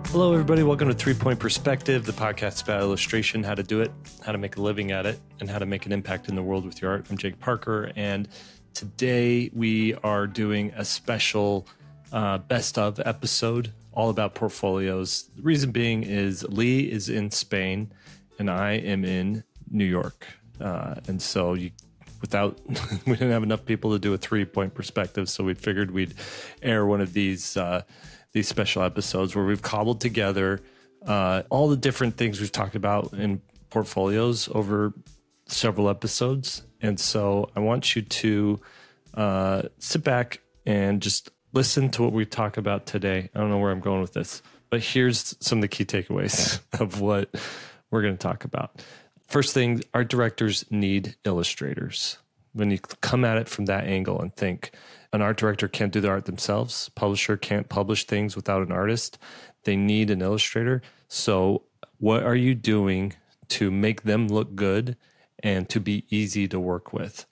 Hello, everybody. Welcome to 3 Point Perspective, the podcast about illustration, how to do it, how to make a living at it, and how to make an impact in the world with your art. I'm Jake Parker, and today we are doing a special best of episode all about portfolios. The reason being is Lee is in Spain, and I am in New York. And so we didn't have enough people to do a 3 Point Perspective, so we figured we'd air one of these special episodes where we've cobbled together all the different things we've talked about in portfolios over several episodes. And so I want you to sit back and just listen to what we talk about today. I don't know where I'm going with this, but here's some of the key takeaways of what we're going to talk about. First thing, art directors need illustrators. When you come at it from that angle and think, an art director can't do the art themselves. Publisher can't publish things without an artist. They need an illustrator. So what are you doing to make them look good and to be easy to work with?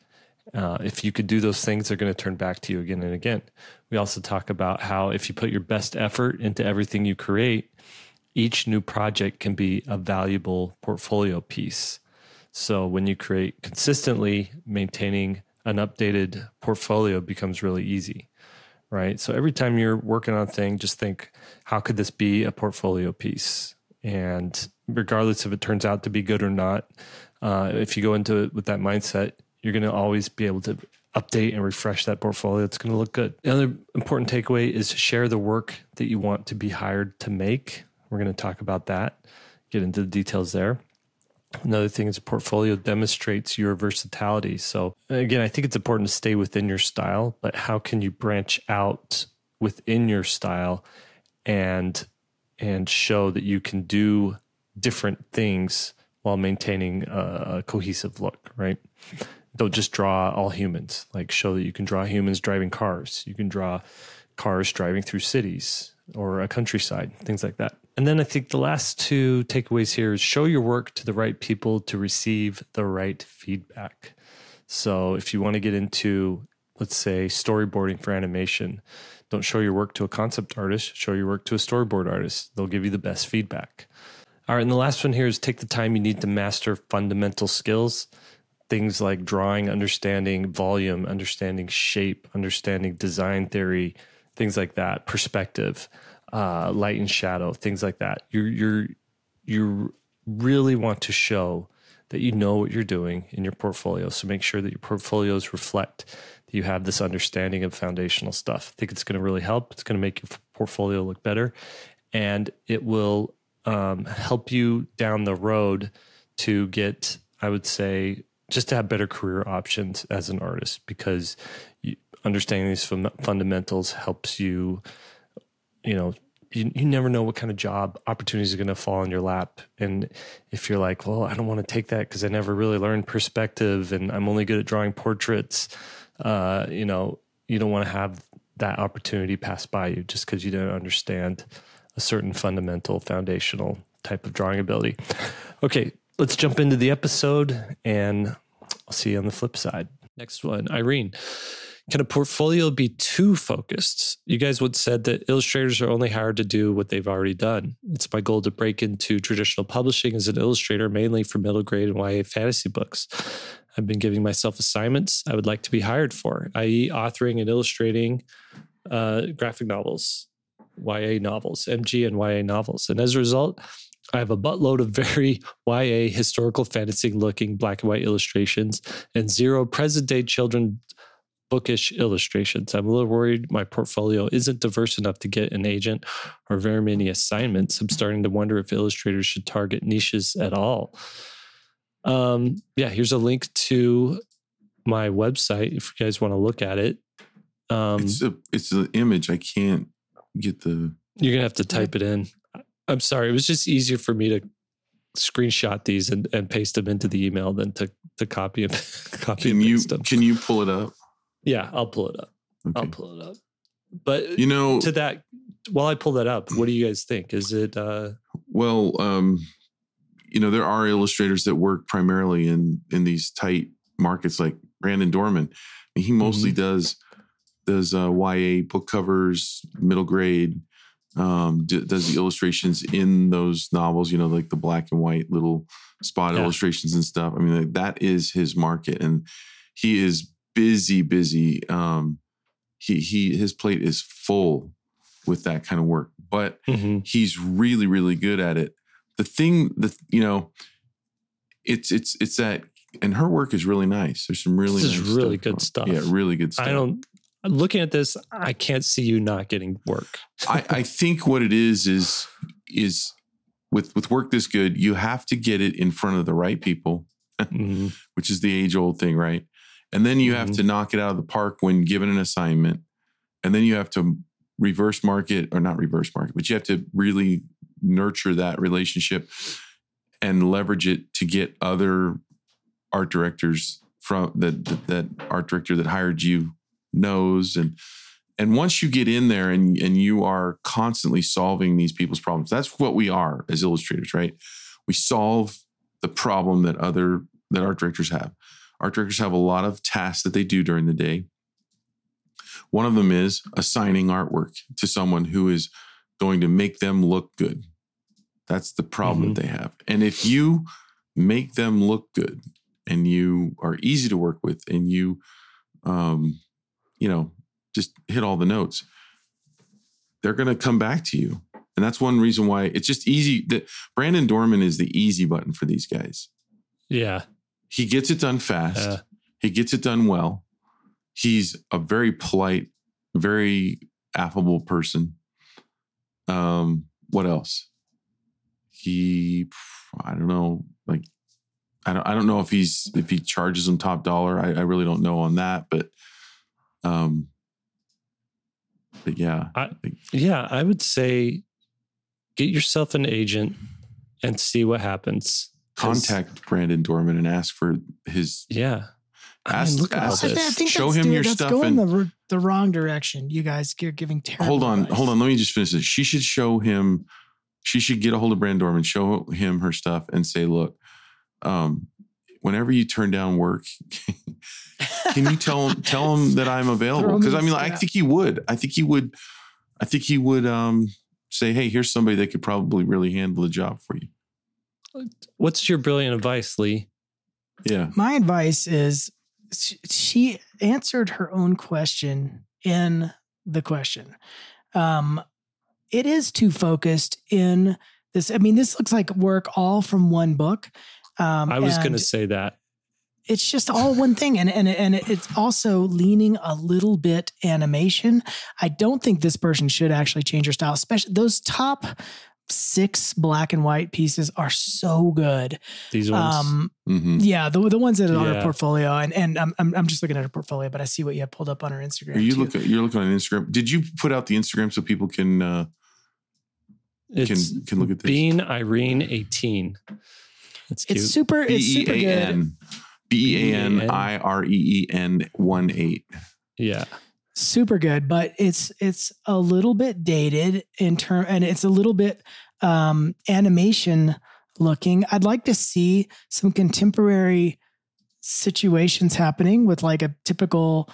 If you could do those things, they're going to turn back to you again and again. We also talk about how if you put your best effort into everything you create, each new project can be a valuable portfolio piece. So when you create consistently, maintaining an updated portfolio becomes really easy, right? So every time you're working on a thing, just think, how could this be a portfolio piece? And regardless if it turns out to be good or not, if you go into it with that mindset, you're going to always be able to update and refresh that portfolio. It's going to look good. The other important takeaway is share the work that you want to be hired to make. We're going to talk about that, get into the details there. Another thing is a portfolio demonstrates your versatility. So again, I think it's important to stay within your style, but how can you branch out within your style and show that you can do different things while maintaining a cohesive look, right? Don't just draw all humans, like show that you can draw humans driving cars. You can draw cars driving through cities or a countryside, things like that. And then I think the last two takeaways here is show your work to the right people to receive the right feedback. So if you want to get into, let's say, storyboarding for animation, don't show your work to a concept artist, show your work to a storyboard artist. They'll give you the best feedback. All right, and the last one here is take the time you need to master fundamental skills. Things like drawing, understanding volume, understanding shape, understanding design theory, things like that, perspective, light and shadow, things like that. You really want to show that you know what you're doing in your portfolio. So make sure that your portfolios reflect that you have this understanding of foundational stuff. I think it's going to really help. It's going to make your portfolio look better, and it will help you down the road to get, I would say, just to have better career options as an artist, because understanding these fundamentals helps you, you never know what kind of job opportunities are going to fall in your lap. And if you're like, well, I don't want to take that because I never really learned perspective and I'm only good at drawing portraits, you don't want to have that opportunity pass by you just because you don't understand a certain fundamental, foundational type of drawing ability. Okay, let's jump into the episode and I'll see you on the flip side. Next one, Irene. Can a portfolio be too focused? You guys once said that illustrators are only hired to do what they've already done. It's my goal to break into traditional publishing as an illustrator, mainly for middle grade and YA fantasy books. I've been giving myself assignments I would like to be hired for, i.e. authoring and illustrating graphic novels, YA novels, MG and YA novels. And as a result, I have a buttload of very YA historical fantasy looking black and white illustrations and zero present day children bookish illustrations. I'm a little worried my portfolio isn't diverse enough to get an agent or very many assignments. I'm starting to wonder if illustrators should target niches at all. Here's a link to my website if you guys want to look at it. It's an image. I can't get the... You're going to have to type it in. I'm sorry. It was just easier for me to screenshot these and paste them into the email than to copy and paste them. Can you pull it up? Yeah, I'll pull it up. Okay. I'll pull it up. But to that, while I pull that up, what do you guys think? Is it? Well, there are illustrators that work primarily in these tight markets, like Brandon Dorman. He mostly does YA book covers, middle grade, does the illustrations in those novels, like the black and white little spot illustrations and stuff. I mean, that is his market, and he is busy. His plate is full with that kind of work, but he's really, really good at it. The thing that, it's that, and her work is really nice. There's some really nice really good stuff. Yeah, really good stuff. Looking at this, I can't see you not getting work. I think what it is with work this good, you have to get it in front of the right people, which is the age old thing, right? And then you have to knock it out of the park when given an assignment. And then you have to not reverse market, but you have to really nurture that relationship and leverage it to get other art directors from that art director that hired you knows. And once you get in there and you are constantly solving these people's problems, that's what we are as illustrators, right? We solve the problem that art directors have. Art directors have a lot of tasks that they do during the day. One of them is assigning artwork to someone who is going to make them look good. That's the problem that they have. And if you make them look good and you are easy to work with and you, just hit all the notes, they're going to come back to you. And that's one reason why it's just easy. That Brandon Dorman is the easy button for these guys. Yeah. He gets it done fast. He gets it done well. He's a very polite, very affable person. What else? I don't know. I don't know if he charges them top dollar. I really don't know on that, but yeah. I would say get yourself an agent and see what happens. Contact Brandon Dorman and ask for his. Yeah. I think show him your stuff. Going the wrong direction. You guys, you're giving terrible Hold on. advice. Let me just finish this. She should show him. She should get a hold of Brandon Dorman, show him her stuff, and say, "Look, whenever you turn down work, can you tell him that I'm available?" Because I think he would. I think he would say, "Hey, here's somebody that could probably really handle the job for you." What's your brilliant advice, Lee? Yeah, my advice is she answered her own question in the question. It is too focused in this. I mean, this looks like work all from one book. I was going to say that. It's just all one thing. And it's also leaning a little bit animation. I don't think this person should actually change her style, especially those top 6 black and white pieces are so good. These ones. Yeah, the ones that are on her portfolio, and I'm just looking at her portfolio, but I see what you have pulled up on her Instagram. You're looking on Instagram. Did you put out the Instagram so people can look at this? Bean Irene 18. It's cute. It's super good. BEANIREEN 18. Yeah. Super good, but it's a little bit dated and it's a little bit animation looking. I'd like to see some contemporary situations happening with like a typical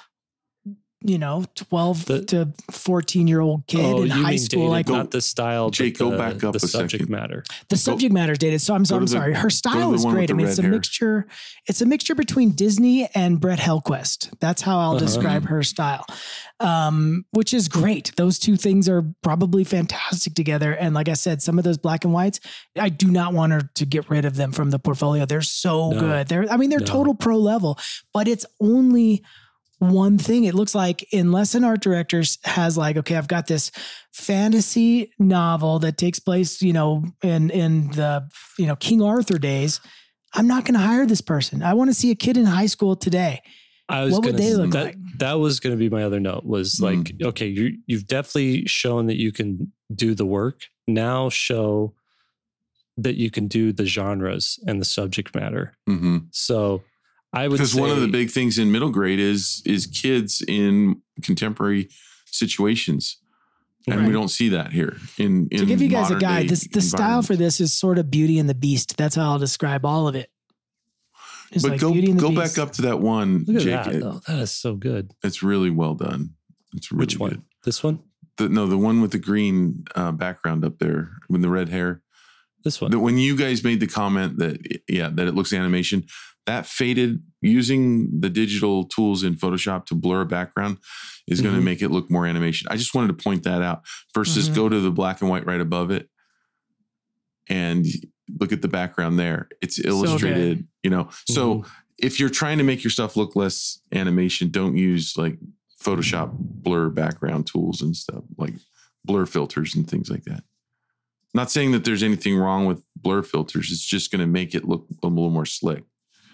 12 to 14-year-old kid in high school. Dated, not the style, Jake, go back up the a subject second. matter. The subject matter is dated. So I'm sorry. Her style is great. I mean, it's a mixture. It's a mixture between Disney and Brett Hellquist. That's how I'll describe her style, which is great. Those two things are probably fantastic together. And like I said, some of those black and whites, I do not want her to get rid of them from the portfolio. They're so good. They're total pro level, but it's only one thing. It looks like unless an art director has like, okay, I've got this fantasy novel that takes place, in the, King Arthur days, I'm not going to hire this person. I want to see a kid in high school today. What would they look like? That was going to be my other note was like, okay, you've definitely shown that you can do the work. Now show that you can do the genres and the subject matter. So I would say, because one of the big things in middle grade is kids in contemporary situations. And we don't see that here. In to give you guys a guide, the style for this is sort of Beauty and the Beast. That's how I'll describe all of it. It's but like go back up to that one, look at Jake. that is so good. It's really well done. It's really Which one? good. This one? The one with the green background up there with the red hair. This one. When you guys made the comment that it looks animation, that faded using the digital tools in Photoshop to blur a background is going to make it look more animation. I just wanted to point that out versus go to the black and white right above it and look at the background there. It's illustrated, So if you're trying to make your stuff look less animation, don't use like Photoshop blur background tools and stuff like blur filters and things like that. Not saying that there's anything wrong with blur filters. It's just going to make it look a little more slick.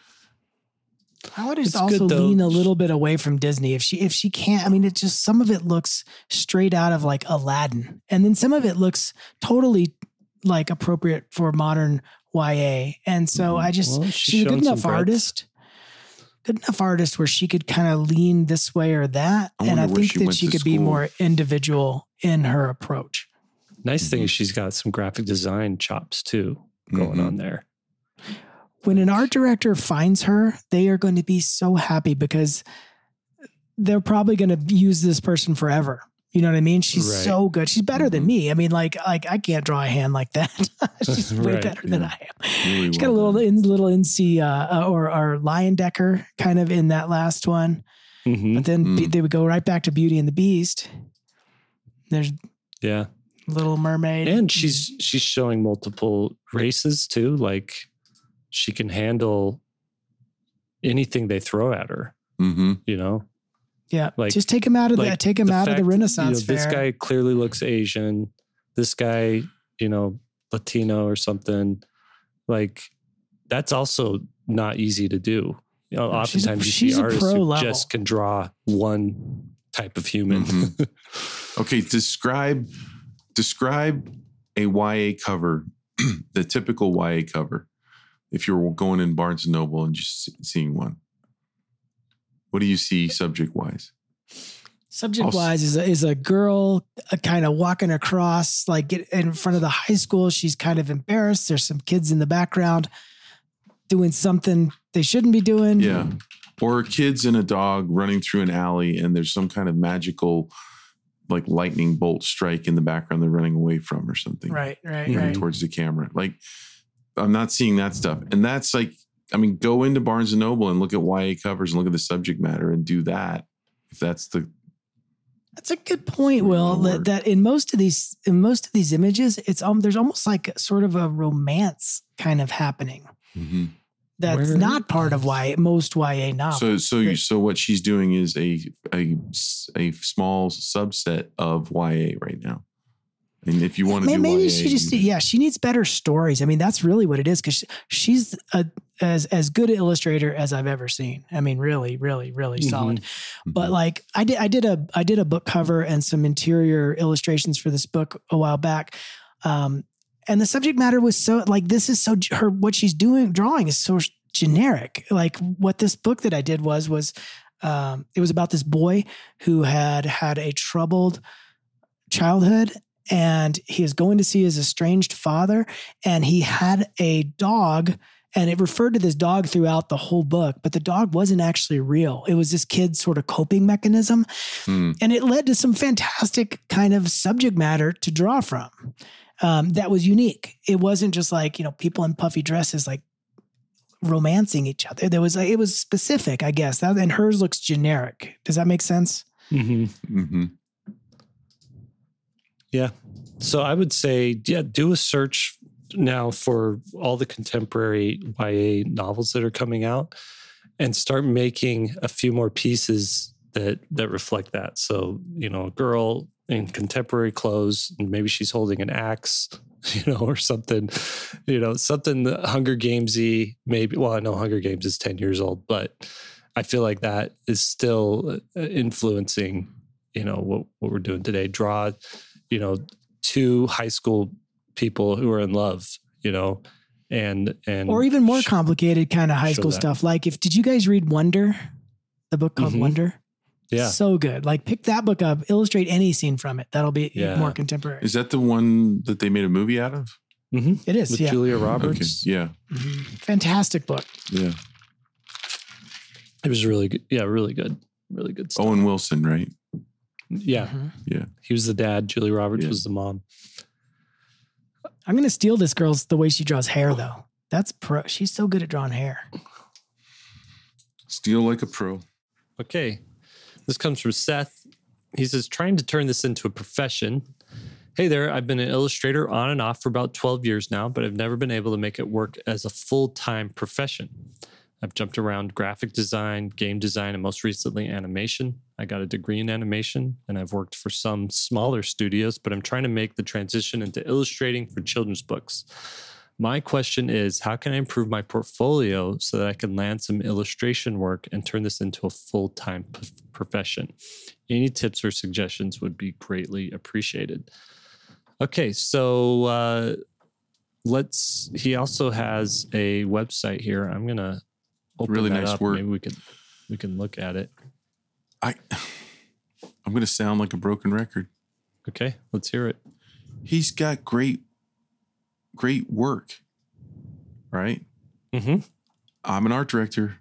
I would just also lean a little bit away from Disney if she can't. I mean, it just, some of it looks straight out of like Aladdin, and then some of it looks totally like appropriate for modern YA. And so I just, she's a good enough artist where she could kind of lean this way or that. And I think that she could be more individual in her approach. Nice thing is she's got some graphic design chops too going on there. When an art director finds her, they are going to be so happy because they're probably going to use this person forever. You know what I mean? She's so good. She's better than me. I mean, like I can't draw a hand like that. She's way better than I am. Really she's got a little NC or Leyendecker kind of in that last one. But then they would go right back to Beauty and the Beast. There's Little Mermaid. And she's showing multiple races too. Like she can handle anything they throw at her, you know? Yeah. Like, just take him out of that. Take him out of the Renaissance fair. This guy clearly looks Asian. This guy, Latino or something. Like that's also not easy to do. Oftentimes you see artists who just can draw one type of human. Okay. Describe a YA cover, the typical YA cover. If you're going in Barnes & Noble and just seeing one, what do you see subject-wise? Subject-wise is a girl kind of walking across, like get in front of the high school. She's kind of embarrassed. There's some kids in the background doing something they shouldn't be doing. Yeah. Or kids and a dog running through an alley and there's some kind of magical like lightning bolt strike in the background they're running away from or something. Right. Towards the camera. Like, I'm not seeing that stuff. And that's like, I mean, go into Barnes & Noble and look at YA covers and look at the subject matter and do that. If that's a good point, Will, that in most of these images, it's there's almost like sort of a romance kind of happening. That's not part of most YA novels. So what she's doing is a small subset of YA right now. And if you want to do maybe YA, she needs better stories. I mean, that's really what it is because she's as good an illustrator as I've ever seen. I mean, really, really, really solid. But like I did a book cover and some interior illustrations for this book a while back. And the subject matter was so like, this is so what she's drawing is so generic. Like what this book that I did was it was about this boy who had a troubled childhood. And he is going to see his estranged father, and he had a dog, and it referred to this dog throughout the whole book, but the dog wasn't actually real. It was this kid's sort of coping mechanism. And it led to some fantastic kind of subject matter to draw from that was unique. It wasn't just like, people in puffy dresses like romancing each other. It was specific, I guess. And hers looks generic. Does that make sense? Yeah. So I would say, do a search now for all the contemporary YA novels that are coming out and start making a few more pieces that reflect that. So, a girl in contemporary clothes, and maybe she's holding an axe, or something, something Hunger Games-y, maybe. Well, I know Hunger Games is 10 years old, but I feel like that is still influencing, what we're doing today. Draw, two high school people who are in love, and or even more complicated kind of high school stuff. Like did you guys read Wonder, the book called Wonder? Yeah. So good. Like pick that book up, illustrate any scene from it. That'll be more contemporary. Is that the one that they made a movie out of? It is. With Julia Roberts. Okay. Yeah. Fantastic book. Yeah. It was really good. Yeah. Really good. Really good stuff. Owen Wilson, right? Yeah. Mm-hmm. Yeah. He was the dad. Julia Roberts was the mom. I'm going to steal this girl's the way she draws hair, though. That's pro. She's so good at drawing hair. Steal like a pro. Okay. This comes from Seth. He says, trying to turn this into a profession. Hey there, I've been an illustrator on and off for about 12 years now, but I've never been able to make it work as a full-time profession. I've jumped around graphic design, game design, and most recently animation. I got a degree in animation, and I've worked for some smaller studios, but I'm trying to make the transition into illustrating for children's books. My question is, how can I improve my portfolio so that I can land some illustration work and turn this into a full-time profession? Any tips or suggestions would be greatly appreciated. Okay, so he also has a website here. I'm going to open really that nice up. work. Maybe we can look at it. I'm going to sound like a broken record. Okay, let's hear it. He's got great work, right? Mm-hmm. I'm an art director.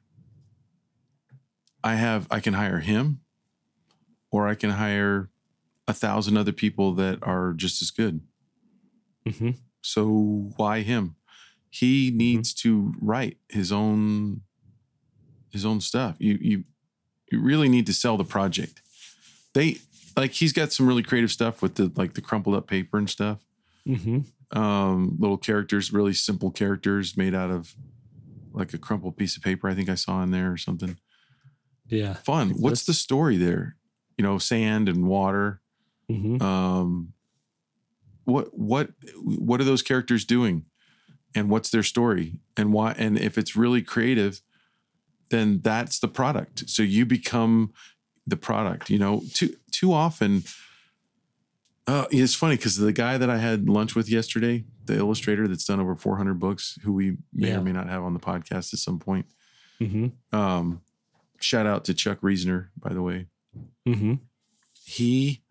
I can hire him, or I can hire 1,000 other people that are just as good. Mm-hmm. So why him? He needs to write his own stuff. You really need to sell the project. He's got some really creative stuff with the crumpled up paper and stuff. Mm-hmm. Little characters, really simple characters made out of like a crumpled piece of paper. I think I saw in there or something. Yeah. Fun. What's the story there? Sand and water. Mm-hmm. What are those characters doing, and what's their story, and why? And if it's really creative, then that's the product. So you become the product. Too often. It's funny because the guy that I had lunch with yesterday, the illustrator that's done over 400 books, who we may or may not have on the podcast at some point. Mm-hmm. Shout out to Chuck Reasoner, by the way. Mm-hmm. He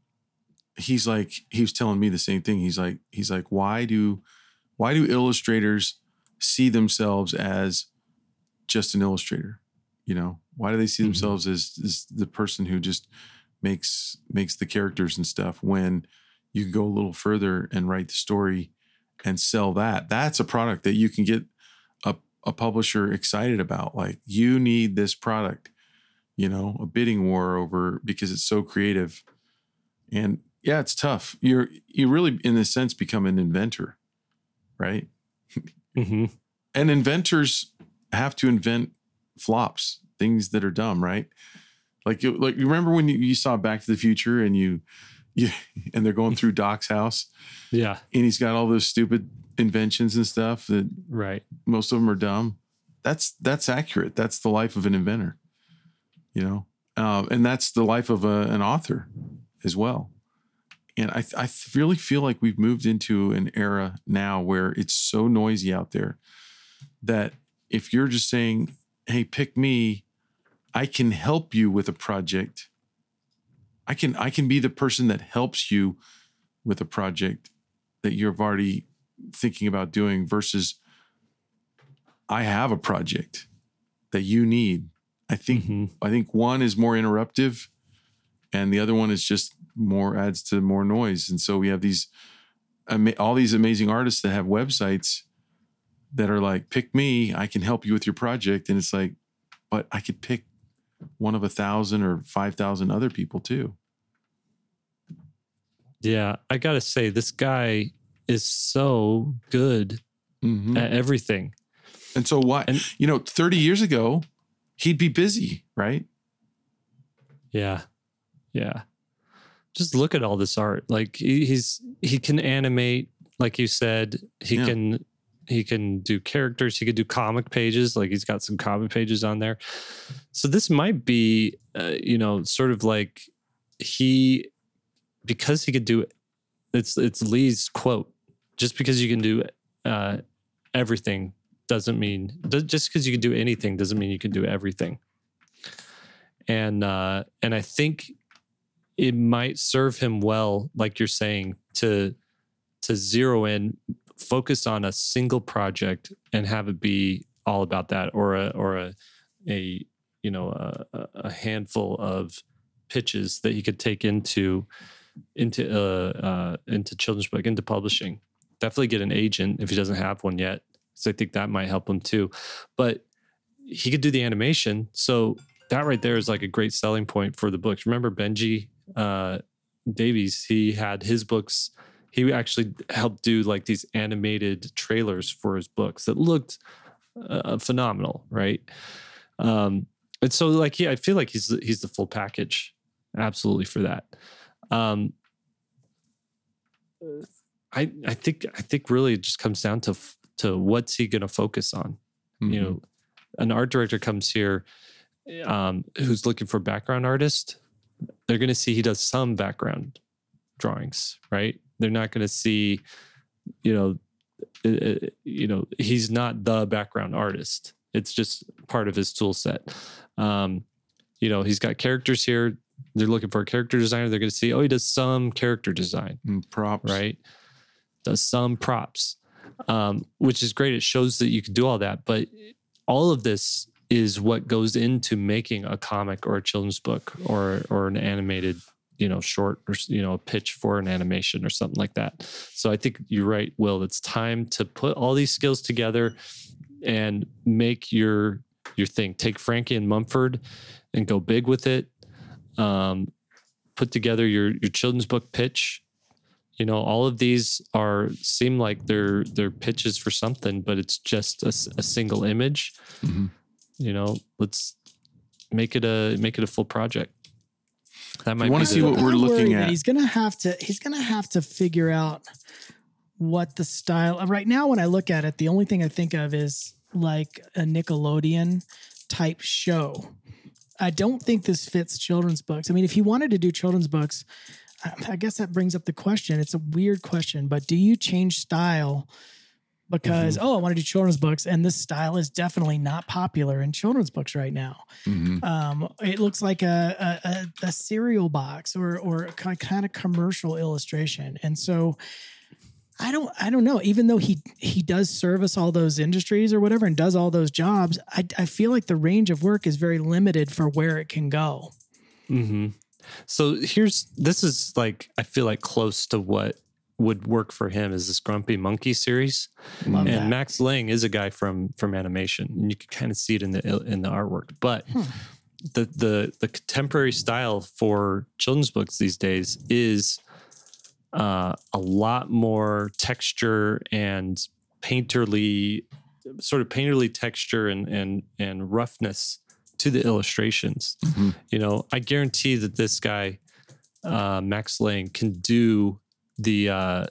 was telling me the same thing. He's like, why do illustrators see themselves as just an illustrator? Why do they see themselves as the person who just makes the characters and stuff, when you can go a little further and write the story and sell that? That's a product that you can get a publisher excited about. Like, you need this product, a bidding war over, because it's so creative. And yeah, it's tough. You really, in a sense, become an inventor, right? Mm-hmm. And inventors have to invent flops, things that are dumb, right? Like you remember when you saw Back to the Future and and they're going through Doc's house, yeah, and he's got all those stupid inventions and stuff that most of them are dumb. That's accurate. That's the life of an inventor, and that's the life of an author as well. And I really feel like we've moved into an era now where it's so noisy out there that if you're just saying, hey, pick me, I can help you with a project. I can be the person that helps you with a project that you're already thinking about doing, versus I have a project that you need. I think one is more interruptive, and the other one is just adds to more noise. And so we have all these amazing artists that have websites that are like, pick me, I can help you with your project. And it's like, but I could pick one of 1,000 or 5,000 other people too. Yeah, I gotta say, this guy is so good at everything. And so 30 years ago, he'd be busy, right? Yeah. Just look at all this art. Like he can animate, like you said. He can do characters. He could do comic pages. Like, he's got some comic pages on there. So this might be, sort of like because he could do it. It's Lee's quote. Just because you can do everything doesn't mean, just because you can do anything doesn't mean you can do everything. And I think it might serve him well, like you're saying, to zero in, focus on a single project and have it be all about that, or a handful of pitches that he could take into children's book, into publishing. Definitely get an agent if he doesn't have one yet. So I think that might help him too. But he could do the animation. So that right there is like a great selling point for the books. Remember Benji Davies, he had his books. He actually helped do like these animated trailers for his books that looked phenomenal, right? And so like, I feel like he's the full package, absolutely, for that. I think really it just comes down to what's he going to focus on. Mm-hmm. You know, an art director comes here who's looking for background artist. They're going to see he does some background drawings, right? They're not going to see, he's not the background artist. It's just part of his tool set. He's got characters here. They're looking for a character designer. They're going to see, he does some character design. Props. Right? Does some props, which is great. It shows that you can do all that. But all of this is what goes into making a comic or a children's book or an animated, short, or, a pitch for an animation or something like that. So I think you're right, Will. It's time to put all these skills together and make your thing. Take Frankie and Mumford and go big with it. Put together your children's book pitch. All of these seem like they're pitches for something, but it's just a single image. Mm-hmm. Let's make it a full project. That might. You want to see what we're looking at? He's gonna have to figure out what the style. Right now, when I look at it, the only thing I think of is like a Nickelodeon type show. I don't think this fits children's books. I mean, if he wanted to do children's books, I guess that brings up the question. It's a weird question, but do you change style because, I want to do children's books, and this style is definitely not popular in children's books right now. Mm-hmm. It looks like a cereal box or a kind of commercial illustration. And so I don't know, even though he does service all those industries or whatever and does all those jobs, I feel like the range of work is very limited for where it can go. Mm-hmm. So this is like, I feel like close to what would work for him is this Grumpy Monkey series. Love that. Max Lang is a guy from animation, and you can kind of see it in the artwork. But the contemporary style for children's books these days is a lot more texture and painterly texture and roughness to the illustrations. Mm-hmm. I guarantee that this guy, Max Lang, can do the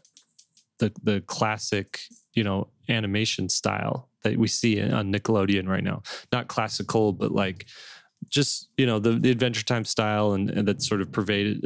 classic, animation style that we see on Nickelodeon right now. Not classical, but like just, the Adventure Time style and that sort of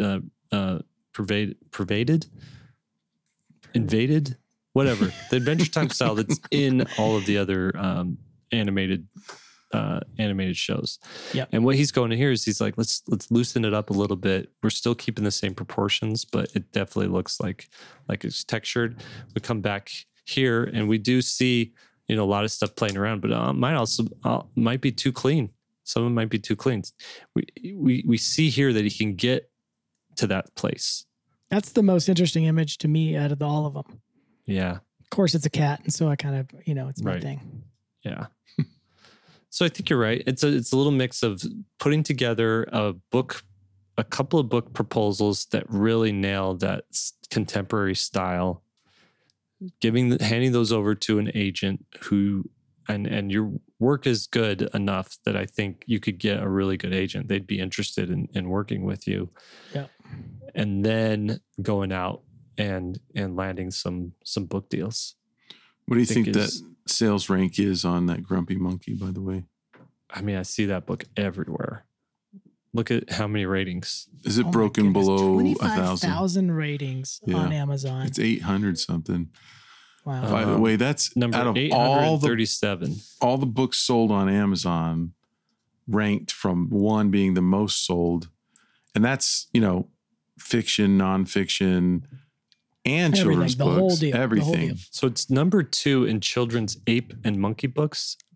invaded, whatever. The Adventure Time style that's in all of the other animated shows. Yeah. And what he's going to here is he's like, let's loosen it up a little bit. We're still keeping the same proportions, but it definitely looks like it's textured. We come back here and we do see, a lot of stuff playing around, but mine also might be too clean. Some of them might be too clean. We see here that he can get to that place. That's the most interesting image to me out of all of them. Yeah. Of course it's a cat. And so I kind of, it's my thing. Yeah. So I think you're right. It's a little mix of putting together a couple of book proposals that really nail that contemporary style, handing those over to an agent who, and your work is good enough that I think you could get a really good agent. They'd be interested in working with you. Yeah. And then going out and landing some book deals. What do you think that sales rank is on that Grumpy Monkey, by the way? I mean, I see that book everywhere. Look at how many ratings. Is it broken below 25,000 ratings on Amazon? It's 800 something. Wow. By the way, that's number out of 837. All the books sold on Amazon ranked from 1 being the most sold. And that's, fiction, nonfiction, and children's books. The whole deal. Everything. So it's number 2 in children's ape and monkey books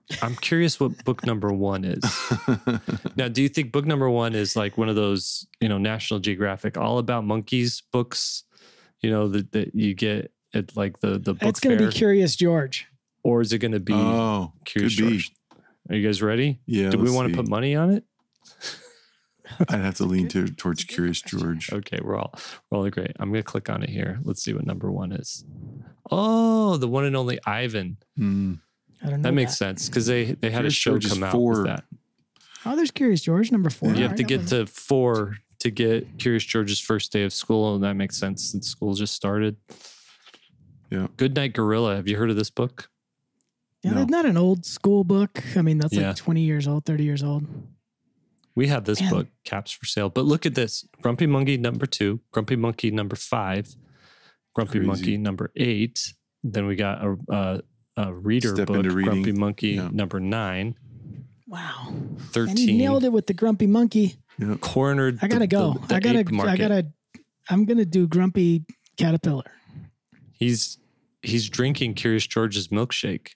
I'm curious what book number 1 is. Now, do you think book number 1 is like one of those, National Geographic All About Monkeys books, that you get at like the book It's going to be Curious George. Or is it going to be Curious George? Are you guys ready? Yeah. Do we want to put money on it? I'd have to lean towards Curious George. Okay, we're all great. I'm going to click on it here. Let's see what number 1 is. Oh, the one and only Ivan. I don't know. That makes sense because they had Curious a show George come out with that. Oh, there's Curious George, number 4. You have to get to 4 to get Curious George's first day of school, and that makes sense since school just started. Yeah. Goodnight Gorilla. Have you heard of this book? Yeah, no. That's not an old school book. I mean, that's like 20 years old, 30 years old. We have this book, Caps for Sale. But look at this. Grumpy Monkey number 2, Grumpy Monkey number 5, Grumpy Monkey number 8. Then we got a reader book, Grumpy Monkey number 9. Wow. 13. And he nailed it with the Grumpy Monkey. Yep. Cornered. I gotta go. I'm gonna do Grumpy Caterpillar. He's drinking Curious George's milkshake.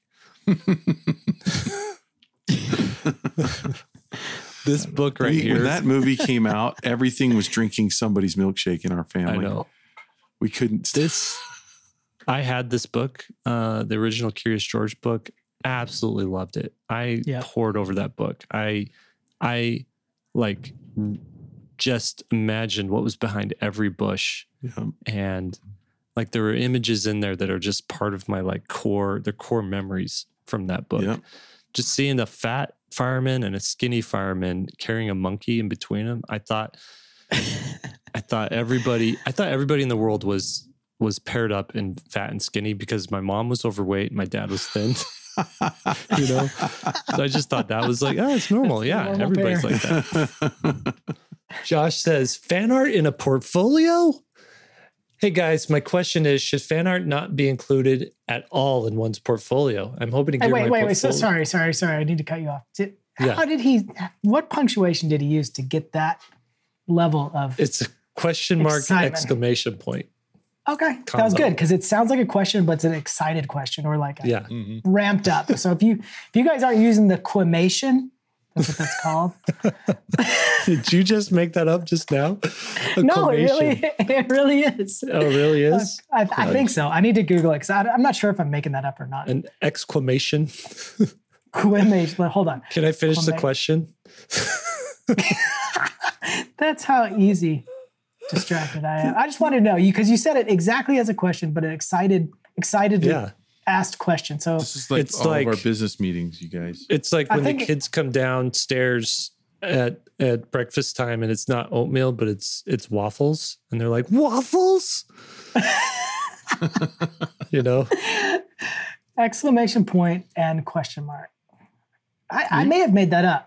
This book right here. When that movie came out, everything was drinking somebody's milkshake in our family. I know. We couldn't. I had this book, the original Curious George book. Absolutely loved it. I poured over that book. I like just imagined what was behind every bush, and like there were images in there that are just part of my core memories from that book. Yep. Just seeing a fat fireman and a skinny fireman carrying a monkey in between them. I thought everybody in the world was paired up in fat and skinny because my mom was overweight and my dad was thin. So I just thought that was it's normal. Normal everybody's pair. like that. Josh says, fan art in a portfolio? Hey guys, my question is, should fan art not be included at all in one's portfolio? I'm hoping to get wait. So sorry. I need to cut you off. What punctuation did he use to get that level of It's a question mark excitement? Exclamation point. Okay, that was good because it sounds like a question, but it's an excited question or ramped up. So if you guys aren't using the quimation, that's what that's called. Did you just make that up just now? No, it really is. Oh, it really is? I think so. I need to Google it because I'm not sure if I'm making that up or not. An exclamation? Quimation. Hold on. Can I finish the question? That's how easy distracted I am. I just wanted to know because you said it exactly as a question, but an excited asked question. So this is like all of our business meetings, you guys. It's like when the kids come downstairs at breakfast time and it's not oatmeal, but it's waffles, and they're like, waffles? Exclamation point and question mark. I may have made that up.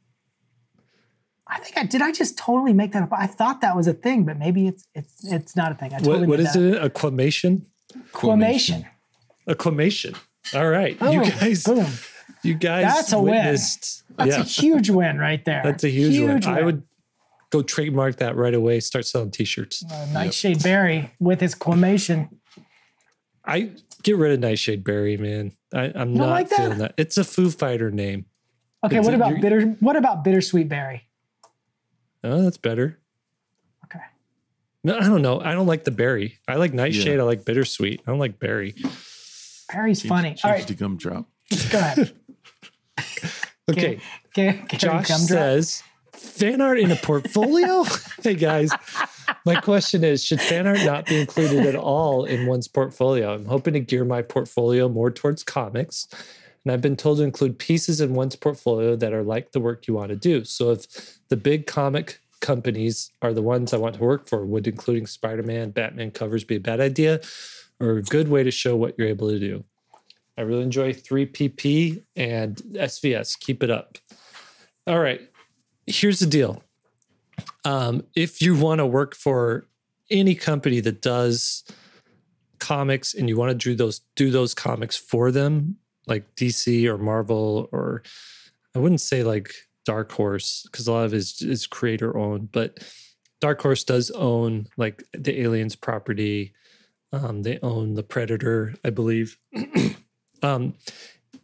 I think did I just totally make that up? I thought that was a thing, but maybe it's not a thing. What is it? A quimation? Quimation. A quimation. All right. Boom, you guys that's a witnessed. Win. That's a huge win right there. That's a huge win. I would go trademark that right away. Start selling t-shirts. Nightshade Barry with his quimation. I get rid of Nightshade Barry, man. I'm not feeling that. It's a Foo Fighter name. Okay, what about Bittersweet Berry? Oh, that's better. Okay. No, I don't know. I don't like the berry. I like Nightshade. I like Bittersweet. I don't like berry. Berry's funny. All right. The gumdrop. Go ahead. Okay. Josh says, fan art in a portfolio? Hey, guys. My question is, should fan art not be included at all in one's portfolio? I'm hoping to gear my portfolio more towards comics. And I've been told to include pieces in one's portfolio that are like the work you want to do. So if the big comic companies are the ones I want to work for, would including Spider-Man, Batman covers be a bad idea or a good way to show what you're able to do? I really enjoy 3PP and SVS. Keep it up. All right. Here's the deal. If you want to work for any company that does comics and you want to do those comics for them, like DC or Marvel, or I wouldn't say like Dark Horse because a lot of it is creator owned, but Dark Horse does own like the Aliens property. They own the Predator, I believe.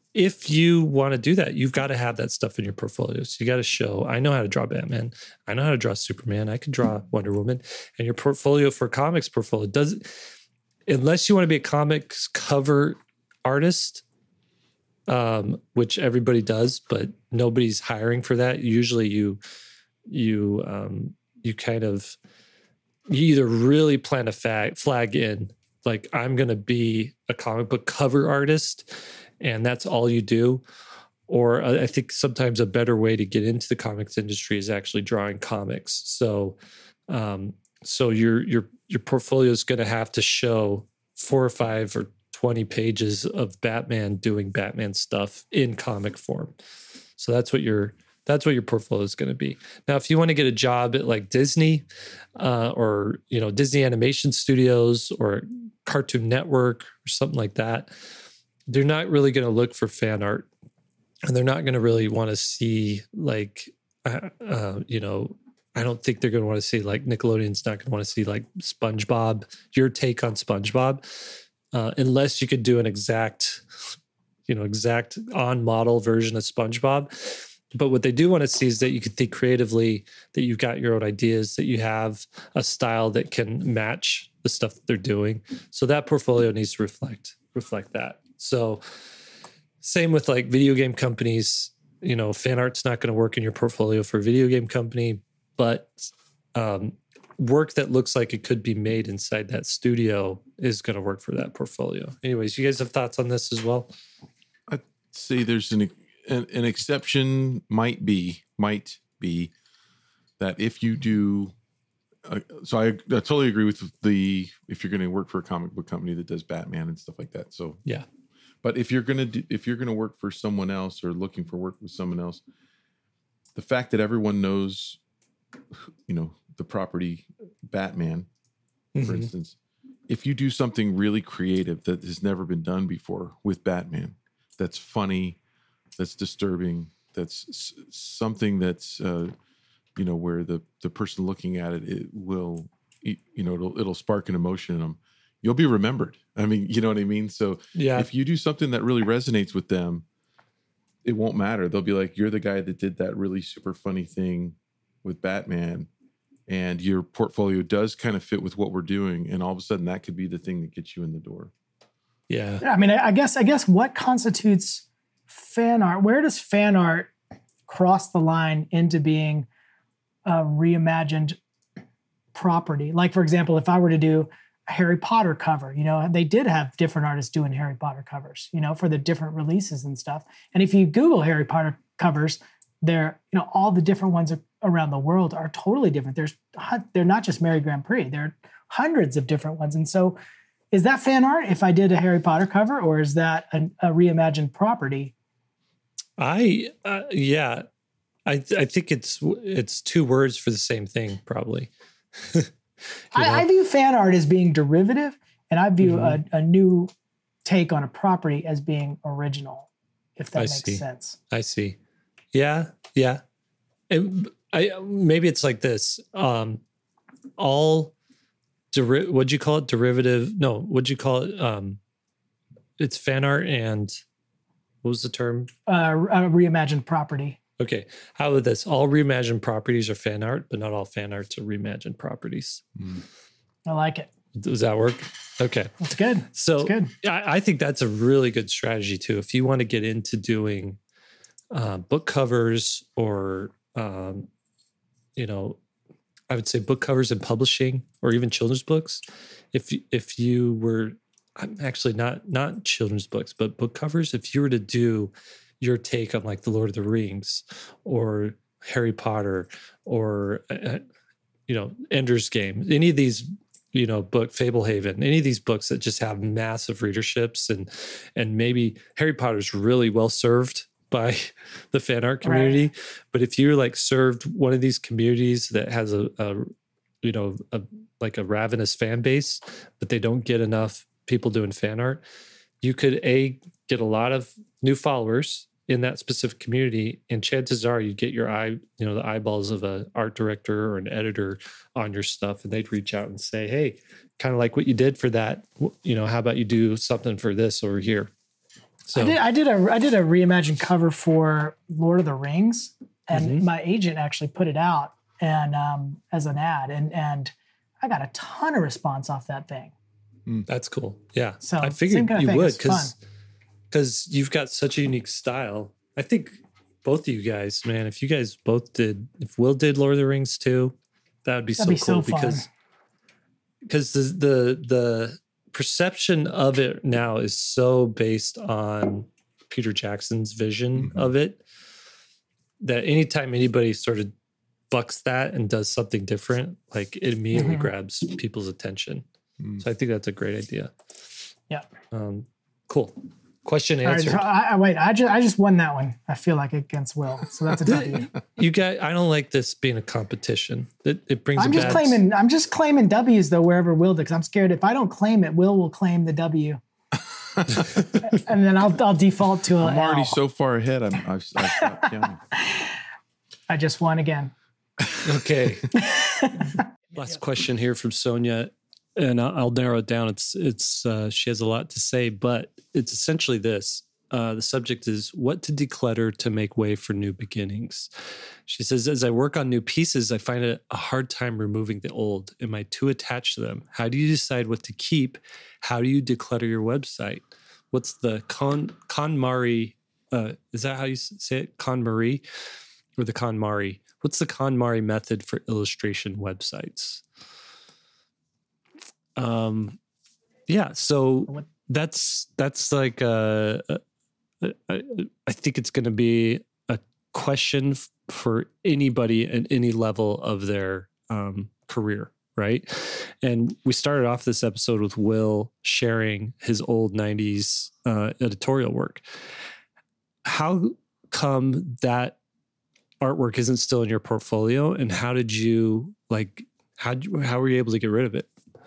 if you want to do that, you've got to have that stuff in your portfolio. So you got to show, I know how to draw Batman. I know how to draw Superman. I can draw Wonder Woman. And your portfolio for comics portfolio doesn't, unless you want to be a comics cover artist, which everybody does, but nobody's hiring for that. Usually you either really plant a flag in, like, I'm going to be a comic book cover artist, and that's all you do. Or I think sometimes a better way to get into the comics industry is actually drawing comics. So your portfolio is going to have to show 4 or 5 or 20 pages of Batman doing Batman stuff in comic form. So that's what your portfolio is going to be. Now, if you want to get a job at like Disney or Disney Animation Studios or Cartoon Network or something like that, they're not really going to look for fan art, and they're not going to really want to see like, I don't think they're going to want to see, like, Nickelodeon's not going to want to see like SpongeBob, your take on SpongeBob, unless you could do an exact on model version of SpongeBob. But what they do want to see is that you can think creatively, that you've got your own ideas, that you have a style that can match the stuff that they're doing. So that portfolio needs to reflect that. So same with like video game companies, fan art's not going to work in your portfolio for a video game company, but work that looks like it could be made inside that studio is going to work for that portfolio. Anyways, you guys have thoughts on this as well? I'd say there's an exception might be that if you do, so I totally agree with if you're going to work for a comic book company that does Batman and stuff like that. So yeah, but if you're going to work for someone else or looking for work with someone else, the fact that everyone knows, the property Batman, for instance, if you do something really creative that has never been done before with Batman, that's funny, that's disturbing, that's something that's where the person looking at it will, it'll spark an emotion in them, you'll be remembered. I mean, you know what I mean? So yeah, if you do something that really resonates with them, it won't matter. They'll be like, you're the guy that did that really super funny thing with Batman, and your portfolio does kind of fit with what we're doing, and all of a sudden that could be the thing that gets you in the door. Yeah. I mean, I guess what constitutes fan art? Where does fan art cross the line into being a reimagined property? Like, for example, if I were to do a Harry Potter cover, they did have different artists doing Harry Potter covers, for the different releases and stuff. And if you Google Harry Potter covers, they're, all the different ones around the world are totally different. They're not just Mary Grand Prix. There are hundreds of different ones. And so is that fan art if I did a Harry Potter cover, or is that a reimagined property? I think it's 2 words for the same thing, probably. I view fan art as being derivative, and I view a new take on a property as being original, if that makes sense. I see. Yeah. Maybe it's like this. What'd you call it? Derivative? No, what'd you call it? It's fan art and what was the term? A reimagined property. Okay. How about this? All reimagined properties are fan art, but not all fan arts are reimagined properties. I like it. Does that work? Okay. That's good. So that's good. I think that's a really good strategy too. If you want to get into doing book covers or, I would say book covers and publishing, or even children's books. If you were, I'm actually not children's books, but book covers. If you were to do your take on like the Lord of the Rings or Harry Potter or, Ender's Game, any of these, book, Fablehaven, any of these books that just have massive readerships, and maybe Harry Potter's really well served by the fan art community. Right. But if you're like served one of these communities that has a ravenous fan base, but they don't get enough people doing fan art, you could get a lot of new followers in that specific community, and chances are you get the eyeballs of an art director or an editor on your stuff, and they'd reach out and say, hey, kind of like what you did for that, how about you do something for this over here? So I did a reimagined cover for Lord of the Rings, and my agent actually put it out and as an ad, and I got a ton of response off that thing. That's cool. Yeah. So I figured you would because you've got such a unique style. I think both of you guys, man, if Will did Lord of the Rings too, that'd be so cool because the perception of it now is so based on Peter Jackson's vision of it that anytime anybody sort of bucks that and does something different, like it immediately grabs people's attention. So I think that's a great idea. Yeah. Cool. Question answered. Wait, I just won that one. I feel like against Will, so that's a W. You guys, I don't like this being a competition. It brings. I'm just claiming W's though wherever Will did, because I'm scared if I don't claim it, Will claim the W, and then I'll default to I'm already so far ahead. I've stopped counting. I just won again. Okay. Last question here from Sonia. And I'll narrow it down. It's she has a lot to say, but it's essentially this. The subject is what to declutter to make way for new beginnings. She says, as I work on new pieces, I find it a hard time removing the old. Am I too attached to them? How do you decide what to keep? How do you declutter your website? What's the KonMari? Is that how you say it? KonMari or the KonMari? What's the KonMari method for illustration websites? So that's like I think it's going to be a question for anybody at any level of their career, right? And we started off this episode with Will sharing his old 90s editorial work. How come that artwork isn't still in your portfolio, and how did you how were you able to get rid of it?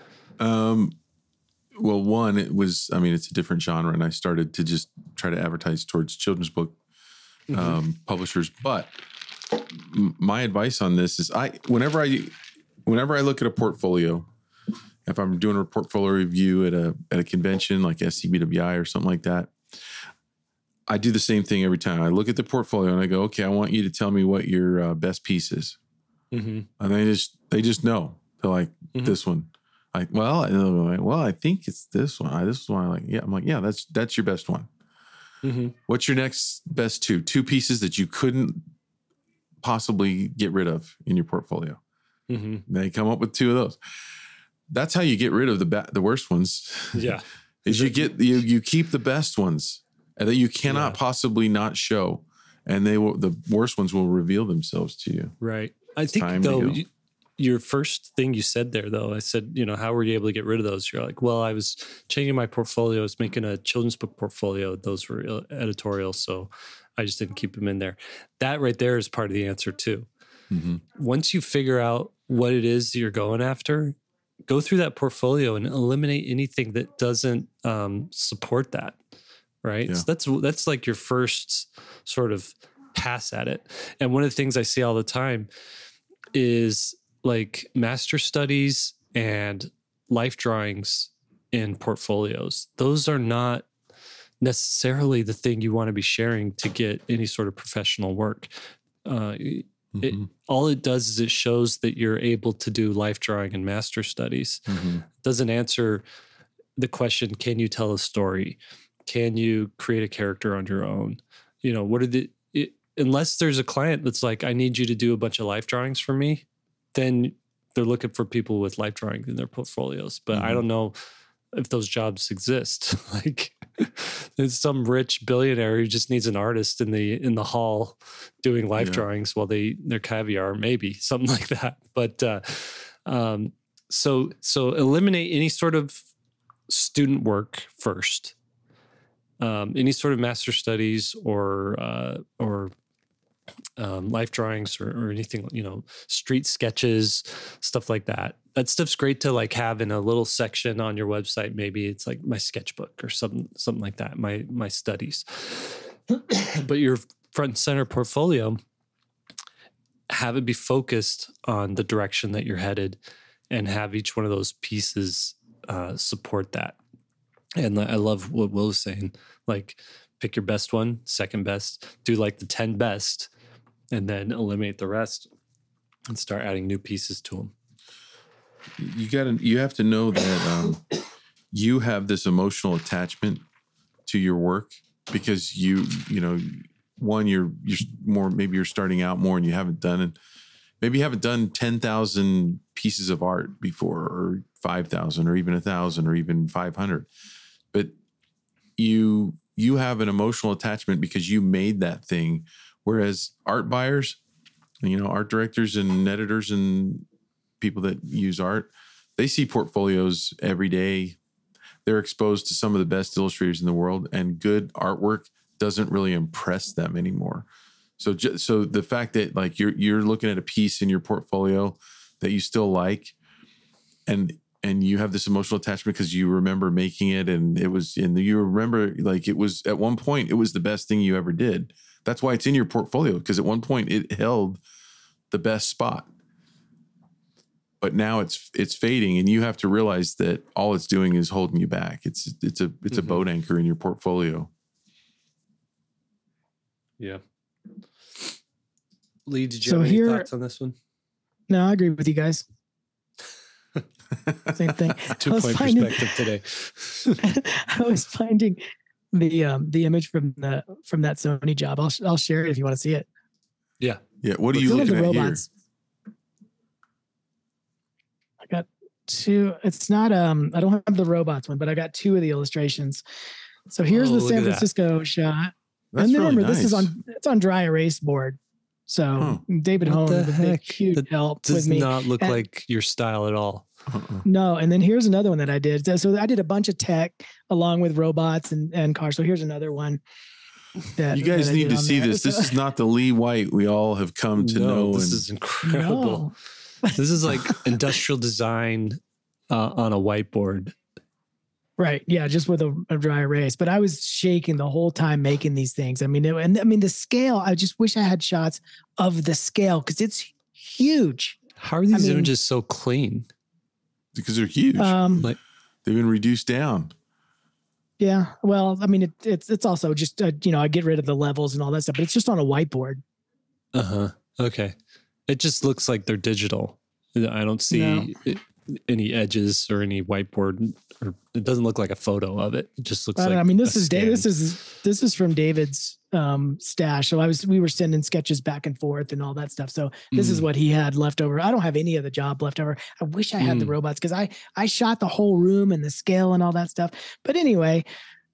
Well, one, it's a different genre, and I started to just try to advertise towards children's book publishers. But my advice on this is whenever I look at a portfolio, if I'm doing a portfolio review at a convention like SCBWI or something like that, I do the same thing every time. I look at the portfolio and I go, okay, I want you to tell me what your best piece is. And they just know. They're like, this one. Like, I think it's this one. This is one I like. Yeah, I'm like, yeah, that's your best one. What's your next best two pieces that you couldn't possibly get rid of in your portfolio? They come up with two of those. That's how you get rid of the worst ones. Yeah, is you keep the best ones and that you cannot possibly not show, and the worst ones will reveal themselves to you. Right. I think though. Your first thing you said there, though, I said, how were you able to get rid of those? You're like, well, I was changing my portfolio. I was making a children's book portfolio. Those were editorial, so I just didn't keep them in there. That right there is part of the answer, too. Once you figure out what it is you're going after, go through that portfolio and eliminate anything that doesn't support that, right? Yeah. So that's like your first sort of pass at it. And one of the things I see all the time is like master studies and life drawings in portfolios. Those are not necessarily the thing you want to be sharing to get any sort of professional work. All it does is it shows that you're able to do life drawing and master studies. It doesn't answer the question, can you tell a story? Can you create a character on your own? Unless there's a client that's like, I need you to do a bunch of life drawings for me, then they're looking for people with life drawing in their portfolios. But I don't know if those jobs exist. Like there's some rich billionaire who just needs an artist in the hall doing life drawings while they're caviar, maybe something like that. But so eliminate any sort of student work first. Any sort of master studies or life drawings or anything, street sketches, stuff like that. That stuff's great to like have in a little section on your website. Maybe it's like my sketchbook or something like that, my studies. But your front and center portfolio, have it be focused on the direction that you're headed and have each one of those pieces support that. And I love what Will was saying, like pick your best one, second best, do like the 10 best, and then eliminate the rest and start adding new pieces to them. You have to know that you have this emotional attachment to your work because you know, one, you're more, maybe you're starting out more and you haven't done it. Maybe you haven't done 10,000 pieces of art before, or 5,000, or even 1,000, or even 500. But you have an emotional attachment because you made that thing. Whereas art buyers, you know, art directors and editors and people that use art, they see portfolios every day. They're exposed to some of the best illustrators in the world, and good artwork doesn't really impress them anymore. So the fact that like you're looking at a piece in your portfolio that you still like, and you have this emotional attachment because you remember making it, and you remember like it was at one point it was the best thing you ever did. That's why it's in your portfolio, because at one point it held the best spot. But now it's fading, and you have to realize that all it's doing is holding you back. It's a boat anchor in your portfolio. Yeah. Lee, did you have any thoughts on this one? No, I agree with you guys. Same thing. 2-point perspective today. I was finding the image from that Sony job. I'll share it if you want to see it. Yeah. Yeah. What are you looking at here? I got two. It's not I don't have the robots one, but I got two of the illustrations. So here's the San Francisco shot. That's and remember, really nice. It's on dry erase board. So David Hone, the huge help with me. Does not look like your style at all. No. And then here's another one that I did. So I did a bunch of tech along with robots and cars. So here's another one. You guys need to see this. This is not the Lee White we all have come to know. This is incredible. No. This is like industrial design on a whiteboard. Right. Yeah. Just with a dry erase. But I was shaking the whole time making these things. I mean, the scale, I just wish I had shots of the scale because it's huge. How are these images so clean? Because they're huge. They've been reduced down. Yeah. Well, I mean, it's also just, I get rid of the levels and all that stuff, but it's just on a whiteboard. Uh-huh. Okay. It just looks like they're digital. I don't see any edges or any whiteboard, or it doesn't look like a photo of it. It just looks like this is from David's stash. So we were sending sketches back and forth and all that stuff. So this is what he had left over. I don't have any of the job left over. I wish I had the robots because I shot the whole room and the scale and all that stuff. But anyway,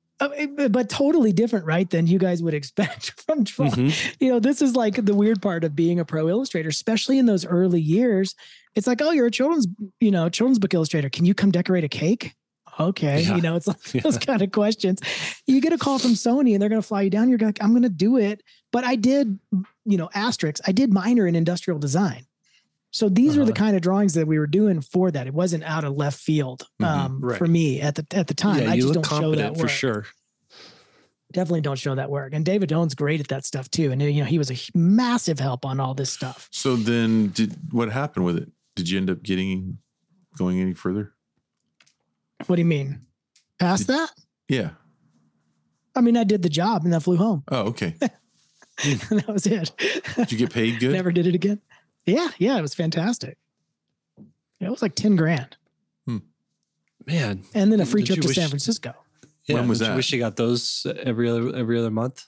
but totally different, right? Than you guys would expect from drawing. This is like the weird part of being a pro illustrator, especially in those early years. It's like, oh, you're a children's book illustrator. Can you come decorate a cake? Okay. Yeah. It's like those kind of questions. You get a call from Sony and they're going to fly you down. You're like, I'm going to do it. But I did, asterisks. I did minor in industrial design. So these were the kind of drawings that we were doing for that. It wasn't out of left field for me at the time. Yeah, I just don't show that work. For sure. Definitely don't show that work. And David Hone's great at that stuff too. And he was a massive help on all this stuff. So then what happened with it? Did you end up going any further? What do you mean? Past that? Yeah. I mean, I did the job and I flew home. Oh, okay. That was it. Did you get paid good? Never did it again. Yeah. It was fantastic. It was like $10,000. Man. And then a free trip to San Francisco. Yeah, when was that? You wish you got those every other month?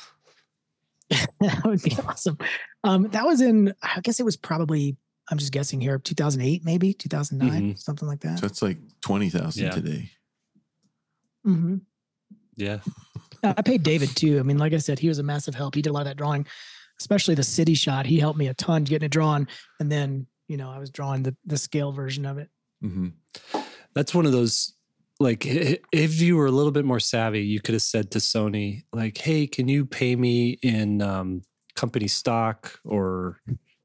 That would be awesome. That was I guess it was probably, I'm just guessing here, 2008, maybe 2009, something like that. So it's like 20,000 today. Mm-hmm. Yeah. I paid David too. I mean, like I said, he was a massive help. He did a lot of that drawing, especially the city shot. He helped me a ton getting it drawn. And then, I was drawing the scale version of it. Mm-hmm. That's one of those, like, if you were a little bit more savvy, you could have said to Sony, like, hey, can you pay me in company stock or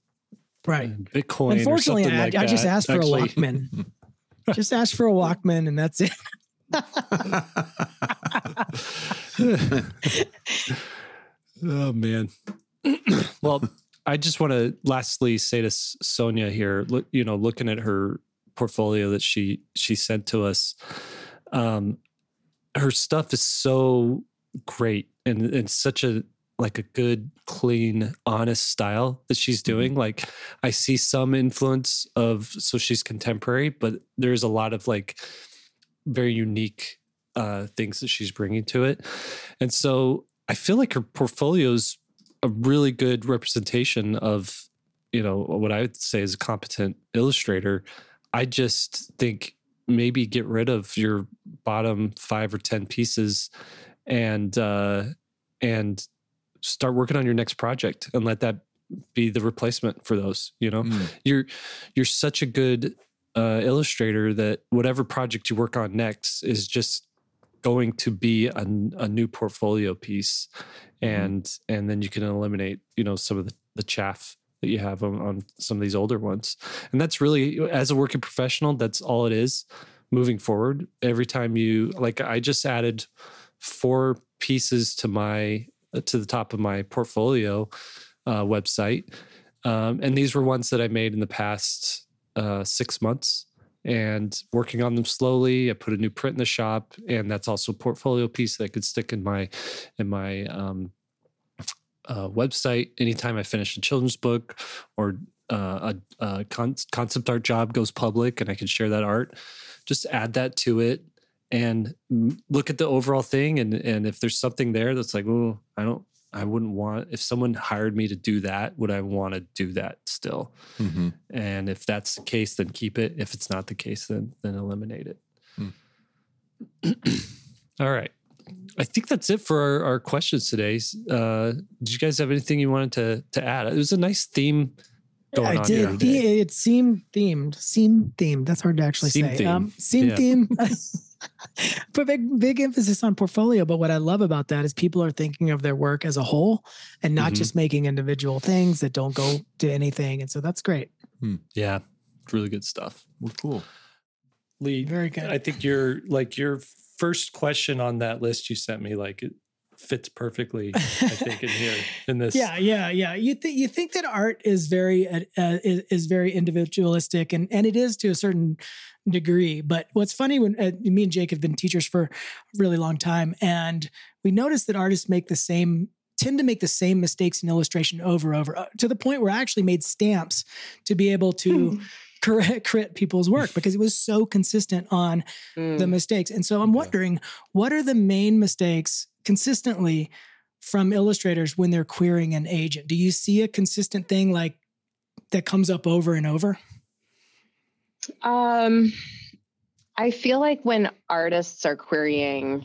Bitcoin? Unfortunately, or something like I just asked for a Walkman. Just asked for a Walkman and that's it. Oh, man. Well, I just want to lastly say to Sonia here, looking at her portfolio that she sent to us, her stuff is so great. And it's such a good, clean, honest style that she's doing. Like I see some influence so she's contemporary, but there's a lot of like very unique things that she's bringing to it. And so I feel like her portfolio's a really good representation of, what I would say is a competent illustrator. I just think maybe get rid of your bottom 5 or 10 pieces and start working on your next project and let that be the replacement for those. You're such a good illustrator that whatever project you work on next is just going to be a new portfolio piece, and then you can eliminate some of the chaff that you have on some of these older ones. And that's really, as a working professional, that's all it is moving forward. Every time I just added 4 pieces to the top of my portfolio website. And these were ones that I made in the past 6 months and working on them slowly. I put a new print in the shop, and that's also a portfolio piece that I could stick in my website. Anytime I finish a children's book or a concept art job goes public and I can share that art, just add that to it and look at the overall thing. And if there's something there that's like, oh, I wouldn't want, if someone hired me to do that, would I want to do that still? Mm-hmm. And if that's the case, then keep it. If it's not the case, then eliminate it. All right. I think that's it for our questions today. Did you guys have anything you wanted to add? It was a nice theme going on here today. It seemed themed. That's hard to actually say. Theme. Put big emphasis on portfolio, but what I love about that is people are thinking of their work as a whole and not just making individual things that don't go to anything. And so that's great. Yeah, it's really good stuff. Well, cool. Lee, very good. I think your first question on that list you sent me, it fits perfectly, I think, in this. Yeah. You think that art is very individualistic, and it is to a certain degree. But what's funny, when me and Jake have been teachers for a really long time, and we noticed that artists tend to make the same mistakes in illustration over to the point where I actually made stamps to be able to correct people's work because it was so consistent on the mistakes. And so I'm wondering, what are the main mistakes consistently from illustrators when they're querying an agent? Do you see a consistent thing that comes up over and over? I feel like when artists are querying,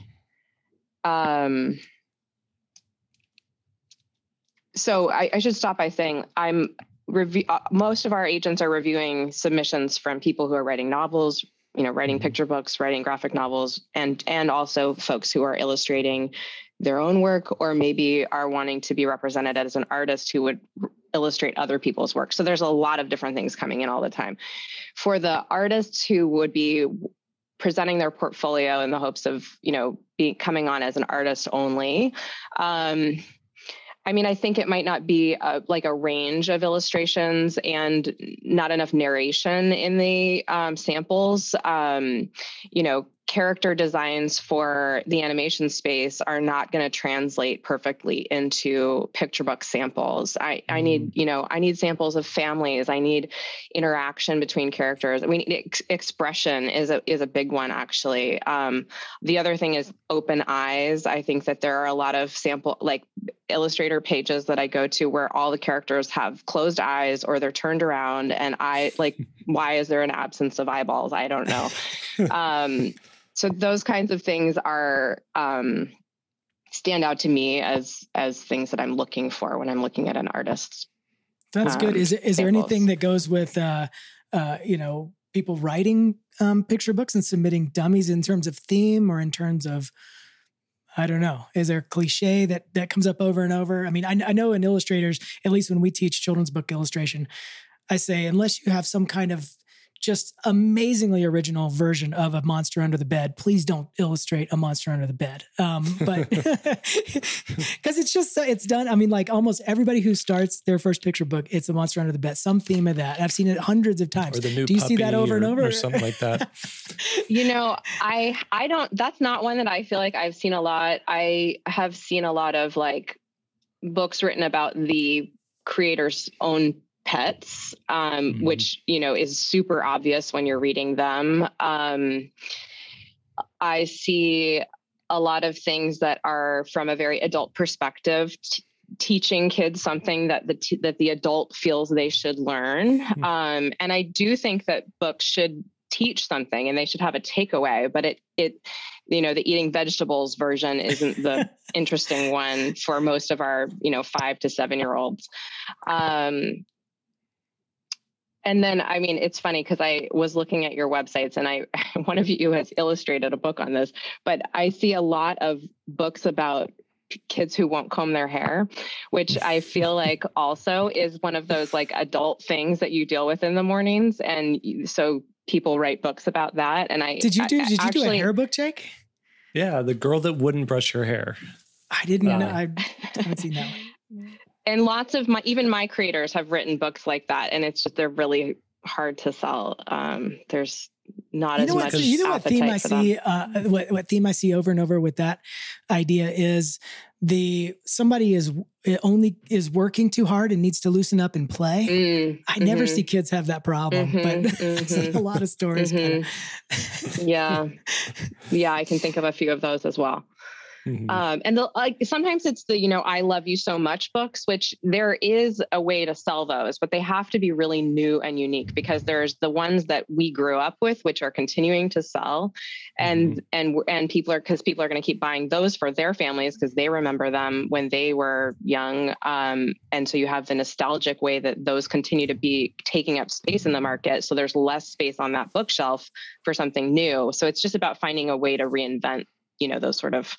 so I should stop by saying most of our agents are reviewing submissions from people who are writing novels, writing picture books, writing graphic novels, and also folks who are illustrating their own work, or maybe are wanting to be represented as an artist who would illustrate other people's work. So there's a lot of different things coming in all the time. For the artists who would be presenting their portfolio in the hopes of, coming on as an artist only, I think it might not be a range of illustrations and not enough narration in the samples. Character designs for the animation space are not going to translate perfectly into picture book samples. I need samples of families. I need interaction between characters. Expression is a big one, actually. The other thing is open eyes. I think that there are a lot of Illustrator pages that I go to where all the characters have closed eyes or they're turned around, and why is there an absence of eyeballs? I don't know. So those kinds of things are stand out to me as things that I'm looking for when I'm looking at an artist. That's good. Is there anything that goes with people writing picture books and submitting dummies in terms of theme or in terms of, I don't know, is there a cliche that comes up over and over? I know in illustrators, at least when we teach children's book illustration, I say, unless you have some kind of just amazingly original version of a monster under the bed. Please don't illustrate a monster under the bed. But because it's done. I mean, like almost everybody who starts their first picture book, it's a monster under the bed, some theme of that. I've seen it hundreds of times. Or the new Do you see that over and over? Or something like that? I don't, that's not one that I feel like I've seen a lot. I have seen a lot of like books written about the creator's own pets, which, is super obvious when you're reading them. I see a lot of things that are from a very adult perspective, teaching kids something that the adult feels they should learn. And I do think that books should teach something and they should have a takeaway, but the eating vegetables version isn't the interesting one for most of our, 5 to 7 year olds. And then, I mean, it's funny because I was looking at your websites and one of you has illustrated a book on this, but I see a lot of books about kids who won't comb their hair, which I feel like also is one of those like adult things that you deal with in the mornings. And so people write books about that. And did you do a hair book, Jake? Yeah. The girl that wouldn't brush her hair. I didn't know. I haven't seen that one. And lots of even my creators have written books like that. And it's just, they're really hard to sell. There's not as much. You know what theme I see, what theme I see over and over with that idea is somebody is working too hard and needs to loosen up and play. I never see kids have that problem, but a lot of stories. Yeah. I can think of a few of those as well. And sometimes it's the, I love you so much books, which there is a way to sell those, but they have to be really new and unique because there's the ones that we grew up with, which are continuing to sell and people are going to keep buying those for their families because they remember them when they were young. And so you have the nostalgic way that those continue to be taking up space in the market. So there's less space on that bookshelf for something new. So it's just about finding a way to reinvent, those sort of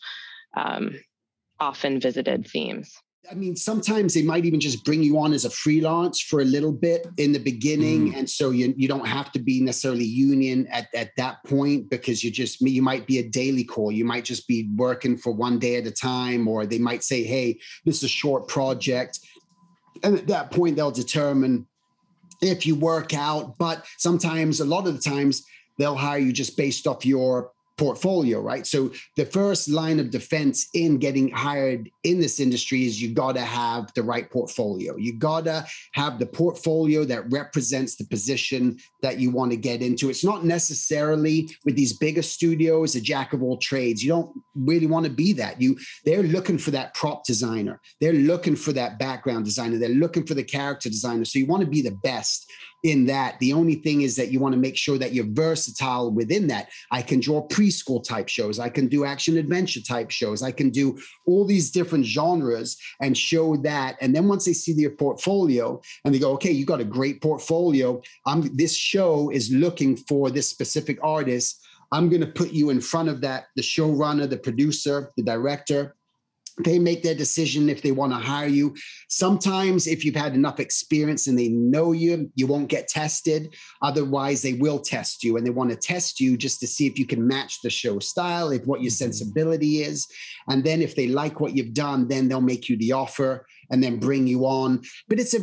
often visited themes. I mean, sometimes they might even just bring you on as a freelance for a little bit in the beginning. And so you don't have to be necessarily union at that point because you might be a daily call. You might just be working for one day at a time, or they might say, hey, this is a short project. And at that point, they'll determine if you work out. But sometimes, a lot of the times, they'll hire you just based off your portfolio, right? So the first line of defense in getting hired in this industry is you got to have the right portfolio. You got to have the portfolio that represents the position that you want to get into. It's not necessarily with these bigger studios, a jack of all trades. You don't really want to be that. They're looking for that prop designer. They're looking for that background designer. They're looking for the character designer. So you want to be the best in that. The only thing is that you want to make sure that you're versatile within that. I can draw preschool type shows. I can do action adventure type shows. I can do all these different genres and show that. And then once they see your portfolio and they go, okay, you got a great portfolio. This show is looking for this specific artist. I'm going to put you in front of that, the showrunner, the producer, the director. They make their decision if they want to hire you. Sometimes if you've had enough experience and they know you won't get tested. Otherwise, they will test you, and they want to test you just to see if you can match the show style, if what your sensibility is. And then if they like what you've done, then they'll make you the offer and then bring you on. But it's a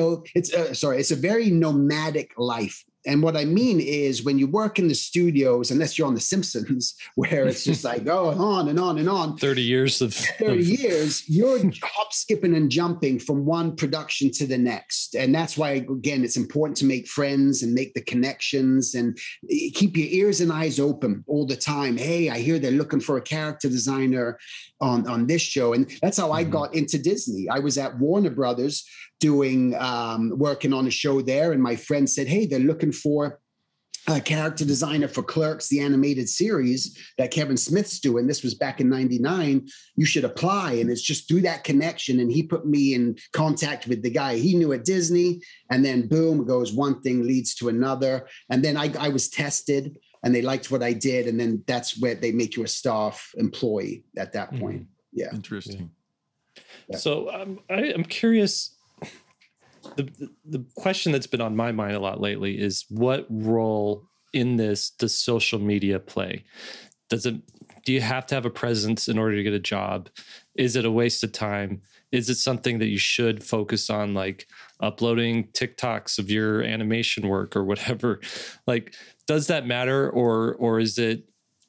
very nomadic life. And what I mean is when you work in the studios, unless you're on The Simpsons, where it's just like, on and on and on. 30 years, you're hop, skipping and jumping from one production to the next. And that's why, again, it's important to make friends and make the connections and keep your ears and eyes open all the time. Hey, I hear they're looking for a character designer on this show. And that's how I got into Disney. I was at Warner Brothers working on a show there. And my friend said, hey, they're looking for a character designer for Clerks, the animated series that Kevin Smith's doing. This was back in '99. You should apply. And it's just through that connection. And he put me in contact with the guy he knew at Disney. And then boom, it goes one thing leads to another. And then I was tested and they liked what I did. And then that's where they make you a staff employee at that point. Yeah. Interesting. Yeah. So I'm curious. The question that's been on my mind a lot lately is, what role in this does social media play? Do you have to have a presence in order to get a job? Is it a waste of time? Is it something that you should focus on, like uploading TikToks of your animation work or whatever? Like, does that matter? Or is it,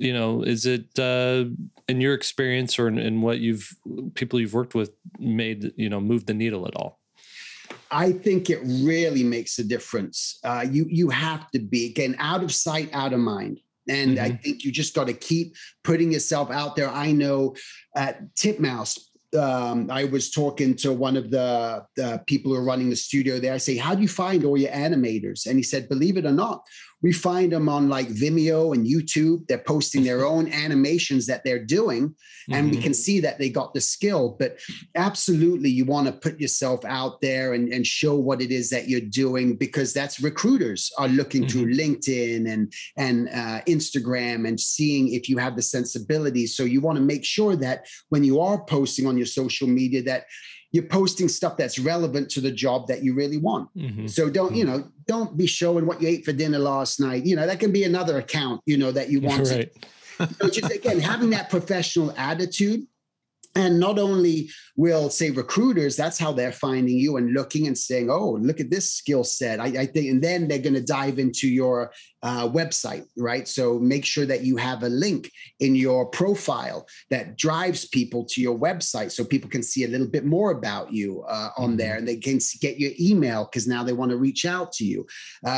in your experience or in what people you've worked with made, move the needle at all? I think it really makes a difference. You have to be, again, out of sight, out of mind. And I think you just got to keep putting yourself out there. I know at Titmouse, I was talking to one of the people who are running the studio there. I say, how do you find all your animators? And he said, believe it or not, we find them on like Vimeo and YouTube. They're posting their own animations that they're doing. And we can see that they got the skill. But absolutely, you want to put yourself out there and show what it is that you're doing, because that's recruiters are looking through LinkedIn and Instagram and seeing if you have the sensibility. So you want to make sure that when you are posting on your social media, that you're posting stuff that's relevant to the job that you really want. So don't be showing what you ate for dinner last night. That can be another account, that you want to. So just, again, having that professional attitude. And not only will, say, recruiters, that's how they're finding you and looking and saying, oh, look at this skill set. I think, and then they're going to dive into your website, right? So make sure that you have a link in your profile that drives people to your website so people can see a little bit more about you on there, and they can get your email because now they want to reach out to you.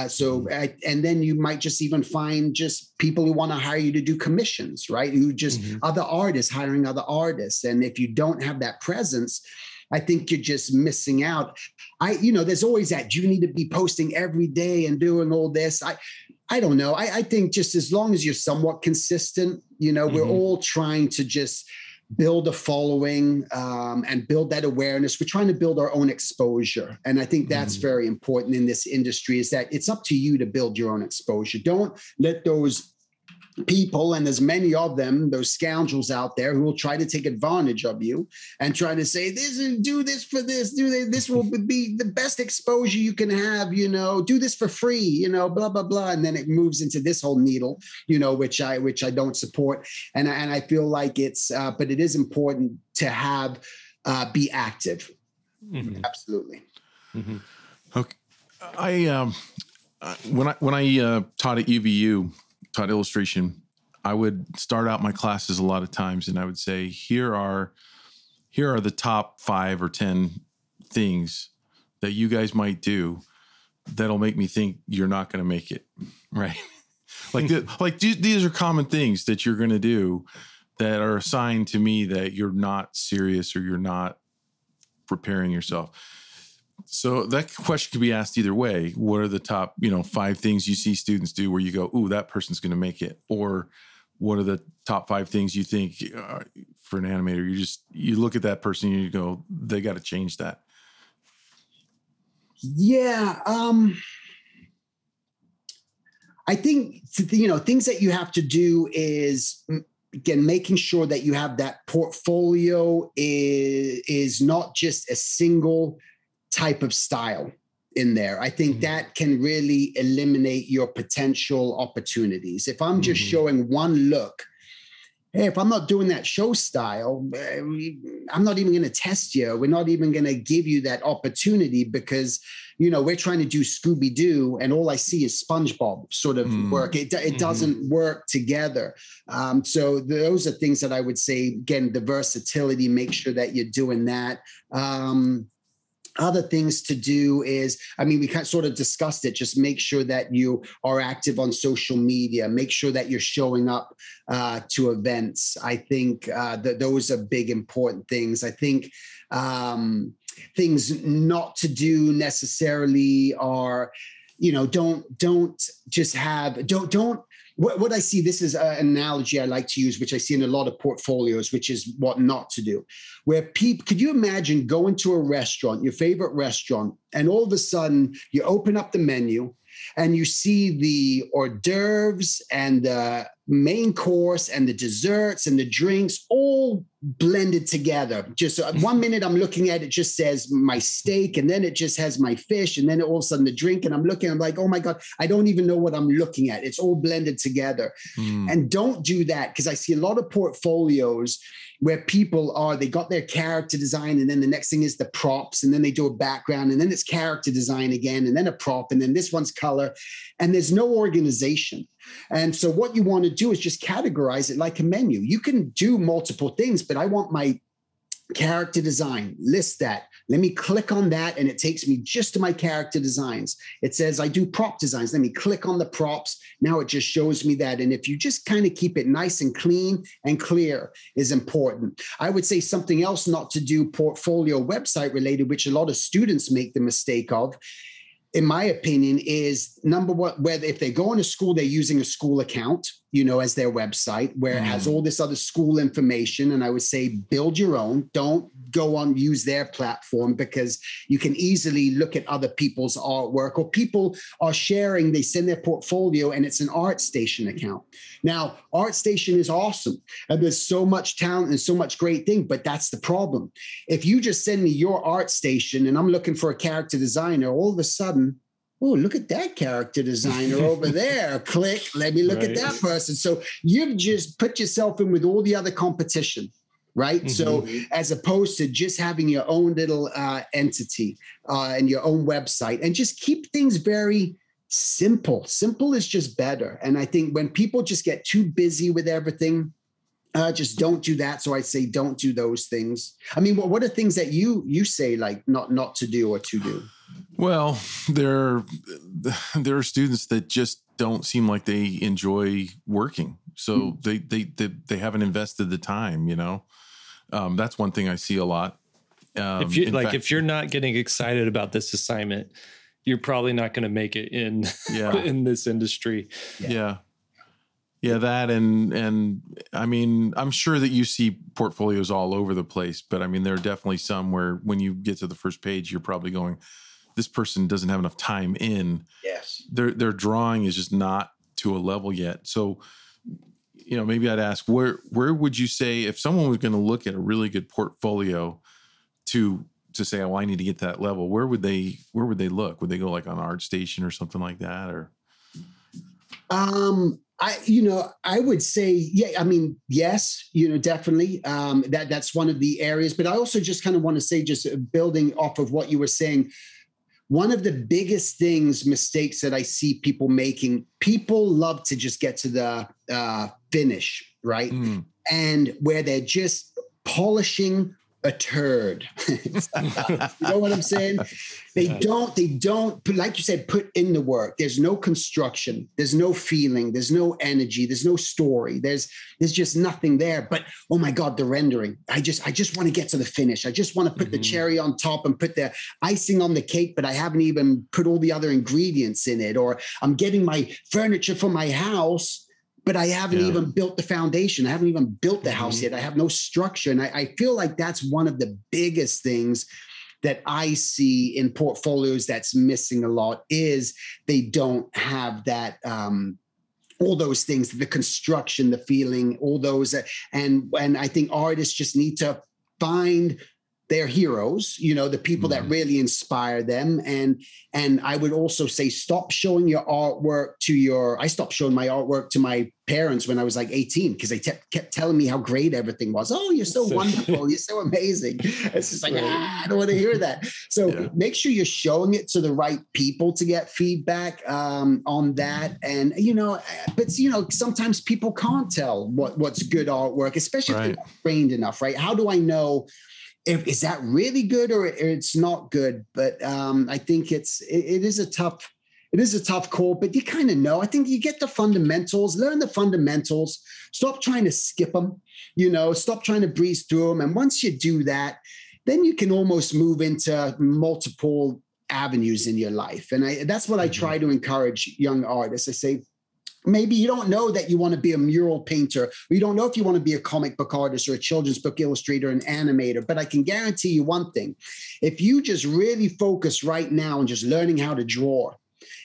And then you might just even find just people who want to hire you to do commissions, right? Who just other artists hiring other artists. And if you don't have that presence, I think you're just missing out. There's always that, do you need to be posting every day and doing all this? I don't know. I think just as long as you're somewhat consistent, we're all trying to just build a following and build that awareness. We're trying to build our own exposure. And I think that's very important in this industry, is that it's up to you to build your own exposure. Don't let those people, and there's many of them, those scoundrels out there who will try to take advantage of you and try to say, do this for this, this will be the best exposure you can have, do this for free, blah, blah, blah. And then it moves into this whole needle, which I don't support. And I feel like but it is important to have, be active. Absolutely. Okay. When I taught at UVU, taught illustration, I would start out my classes a lot of times and I would say, here are the top 5 or 10 things that you guys might do that'll make me think you're not going to make it, right? These are common things that you're going to do that are assigned to me that you're not serious or you're not preparing yourself. So that question could be asked either way. What are the top, 5 things you see students do where you go, ooh, that person's going to make it? Or what are the top 5 things you think for an animator? You look at that person and you go, they got to change that. Yeah. I think, things that you have to do is, again, making sure that you have that portfolio is not just a single type of style in there. I think that can really eliminate your potential opportunities. If I'm just showing one look, hey, if I'm not doing that show style, I'm not even going to test you. We're not even going to give you that opportunity because, we're trying to do Scooby-Doo and all I see is SpongeBob sort of work. It doesn't work together. So those are things that I would say, again, the versatility, make sure that you're doing that. Other things to do is, we kind of sort of discussed it, just make sure that you are active on social media, make sure that you're showing up to events. I think that those are big, important things. I think things not to do necessarily are, don't just have, what I see, this is an analogy I like to use, which I see in a lot of portfolios, which is what not to do. Where people, could you imagine going to a restaurant, your favorite restaurant, and all of a sudden you open up the menu and you see the hors d'oeuvres and the main course and the desserts and the drinks all blended together. Just 1 minute I'm looking at it, just says my steak, and then it just has my fish, and then all of a sudden the drink, and I'm like, oh my God, I don't even know what I'm looking at. It's all blended together. And don't do that, because I see a lot of portfolios where people they got their character design, and then the next thing is the props, and then they do a background, and then it's character design again, and then a prop, and then this one's color, and there's no organization. And so what you want to do is just categorize it like a menu. You can do multiple things, but I want my character design, list that. Let me click on that, and it takes me just to my character designs. It says I do prop designs. Let me click on the props. Now it just shows me that. And if you just kind of keep it nice and clean and clear is important. I would say something else not to do portfolio website related, which a lot of students make the mistake of, in my opinion, is number one, whether if they go into school, they're using a school account, as their website, where it has all this other school information. And I would say build your own. Don't go on, use their platform, because you can easily look at other people's artwork, or people are sharing, they send their portfolio and it's an ArtStation account. Now, ArtStation is awesome. And there's so much talent and so much great thing, but that's the problem. If you just send me your ArtStation and I'm looking for a character designer, all of a sudden, oh, look at that character designer over there. Click, let me look at that person. So you've just put yourself in with all the other competition, right? So as opposed to just having your own little entity and your own website, and just keep things very simple. Simple is just better. And I think when people just get too busy with everything, just don't do that. So I say don't do those things. I mean, what are things that you say like not to do or to do? Well, there are students that just don't seem like they enjoy working, so they haven't invested the time. That's one thing I see a lot. If you're not getting excited about this assignment, you're probably not going to make it in in this industry. Yeah, that and I mean, I'm sure that you see portfolios all over the place, but I mean, there are definitely some where when you get to the first page, you're probably going, this person doesn't have enough time in. Yes. Their drawing is just not to a level yet. So, maybe I'd ask, where would you say, if someone was going to look at a really good portfolio to say, oh, I need to get to that level, where would they look? Would they go like on ArtStation or something like that? Or I would say, yes, definitely. That's one of the areas, but I also just kind of want to say, just building off of what you were saying, one of the biggest mistakes that I see people making, people love to just get to the finish, right? And where they're just polishing a turd. You know what I'm saying? They don't, like you said, put in the work. There's no construction. There's no feeling. There's no energy. There's no story. There's just nothing there. But, oh my God, the rendering. I just want to get to the finish. I just want to put the cherry on top and put the icing on the cake, but I haven't even put all the other ingredients in it. Or I'm getting my furniture for my house, but I haven't even built the foundation. I haven't even built the house yet. I have no structure. And I feel like that's one of the biggest things that I see in portfolios that's missing a lot, is they don't have that, all those things, the construction, the feeling, all those. And I think artists just need to find their heroes, the people that really inspire them. And I would also say, stop showing your artwork I stopped showing my artwork to my parents when I was like 18, because they kept telling me how great everything was. Oh, you're so wonderful. You're so amazing. It's just like, I don't want to hear that. So make sure you're showing it to the right people to get feedback on that. And, but sometimes people can't tell what's good artwork, especially if they're not trained enough, right? How do I know is that really good or it's not good? But I think it is a tough call, but you kind of know. I think you get the fundamentals, learn the fundamentals, stop trying to skip them, stop trying to breeze through them. And once you do that, then you can almost move into multiple avenues in your life. And that's what I try to encourage young artists. I say, maybe you don't know that you want to be a mural painter, or you don't know if you want to be a comic book artist or a children's book illustrator, an animator, but I can guarantee you one thing. If you just really focus right now on just learning how to draw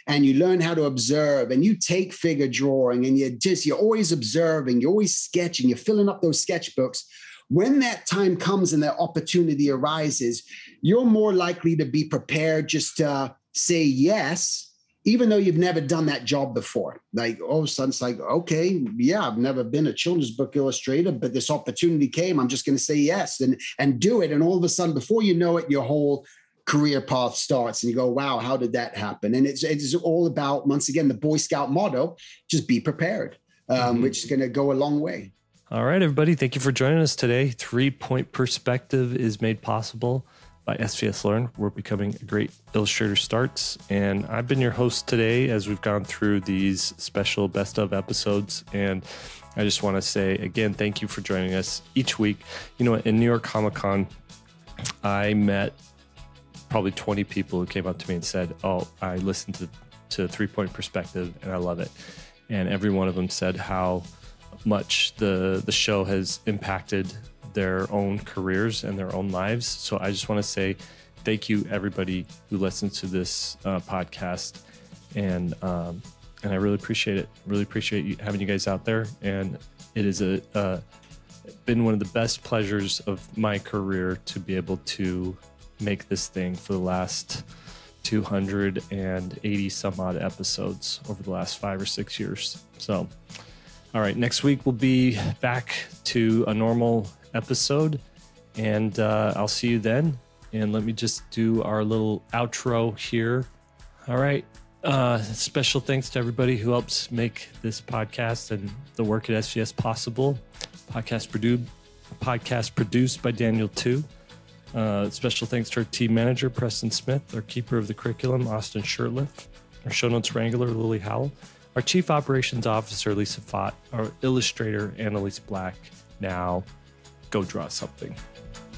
and you learn how to observe, and you take figure drawing, and you're always observing, you're always sketching, you're filling up those sketchbooks. When that time comes and that opportunity arises, you're more likely to be prepared just to say yes, even though you've never done that job before. Like, all of a sudden it's like, okay, yeah, I've never been a children's book illustrator, but this opportunity came. I'm just going to say yes and do it. And all of a sudden, before you know it, your whole career path starts and you go, wow, how did that happen? And it's all about, once again, the Boy Scout motto, just be prepared, which is going to go a long way. All right, everybody. Thank you for joining us today. 3-Point Perspective is made possible by SVS Learn, where becoming a great illustrator starts. And I've been your host today as we've gone through these special best of episodes. And I just want to say again, thank you for joining us each week. You know, in New York Comic Con, I met probably 20 people who came up to me and said, oh, I listened to 3-Point Perspective and I love it. And every one of them said how much the show has impacted their own careers and their own lives. So I just want to say thank you, everybody who listens to this podcast. And I really appreciate it. Really appreciate having you guys out there. And it is been one of the best pleasures of my career to be able to make this thing for the last 280 some odd episodes over the last 5 or 6 years. So, all right, next week we'll be back to a normal episode, and I'll see you then. And let me just do our little outro here. All right. Special thanks to everybody who helps make this podcast and the work at SVS possible. Podcast produced by Daniel Tu. Special thanks to our team manager, Preston Smith, our keeper of the curriculum, Austin Shirtliff, our show notes wrangler, Lily Howell, our chief operations officer, Lisa Fott, our illustrator, Annalise Black. Now, go draw something.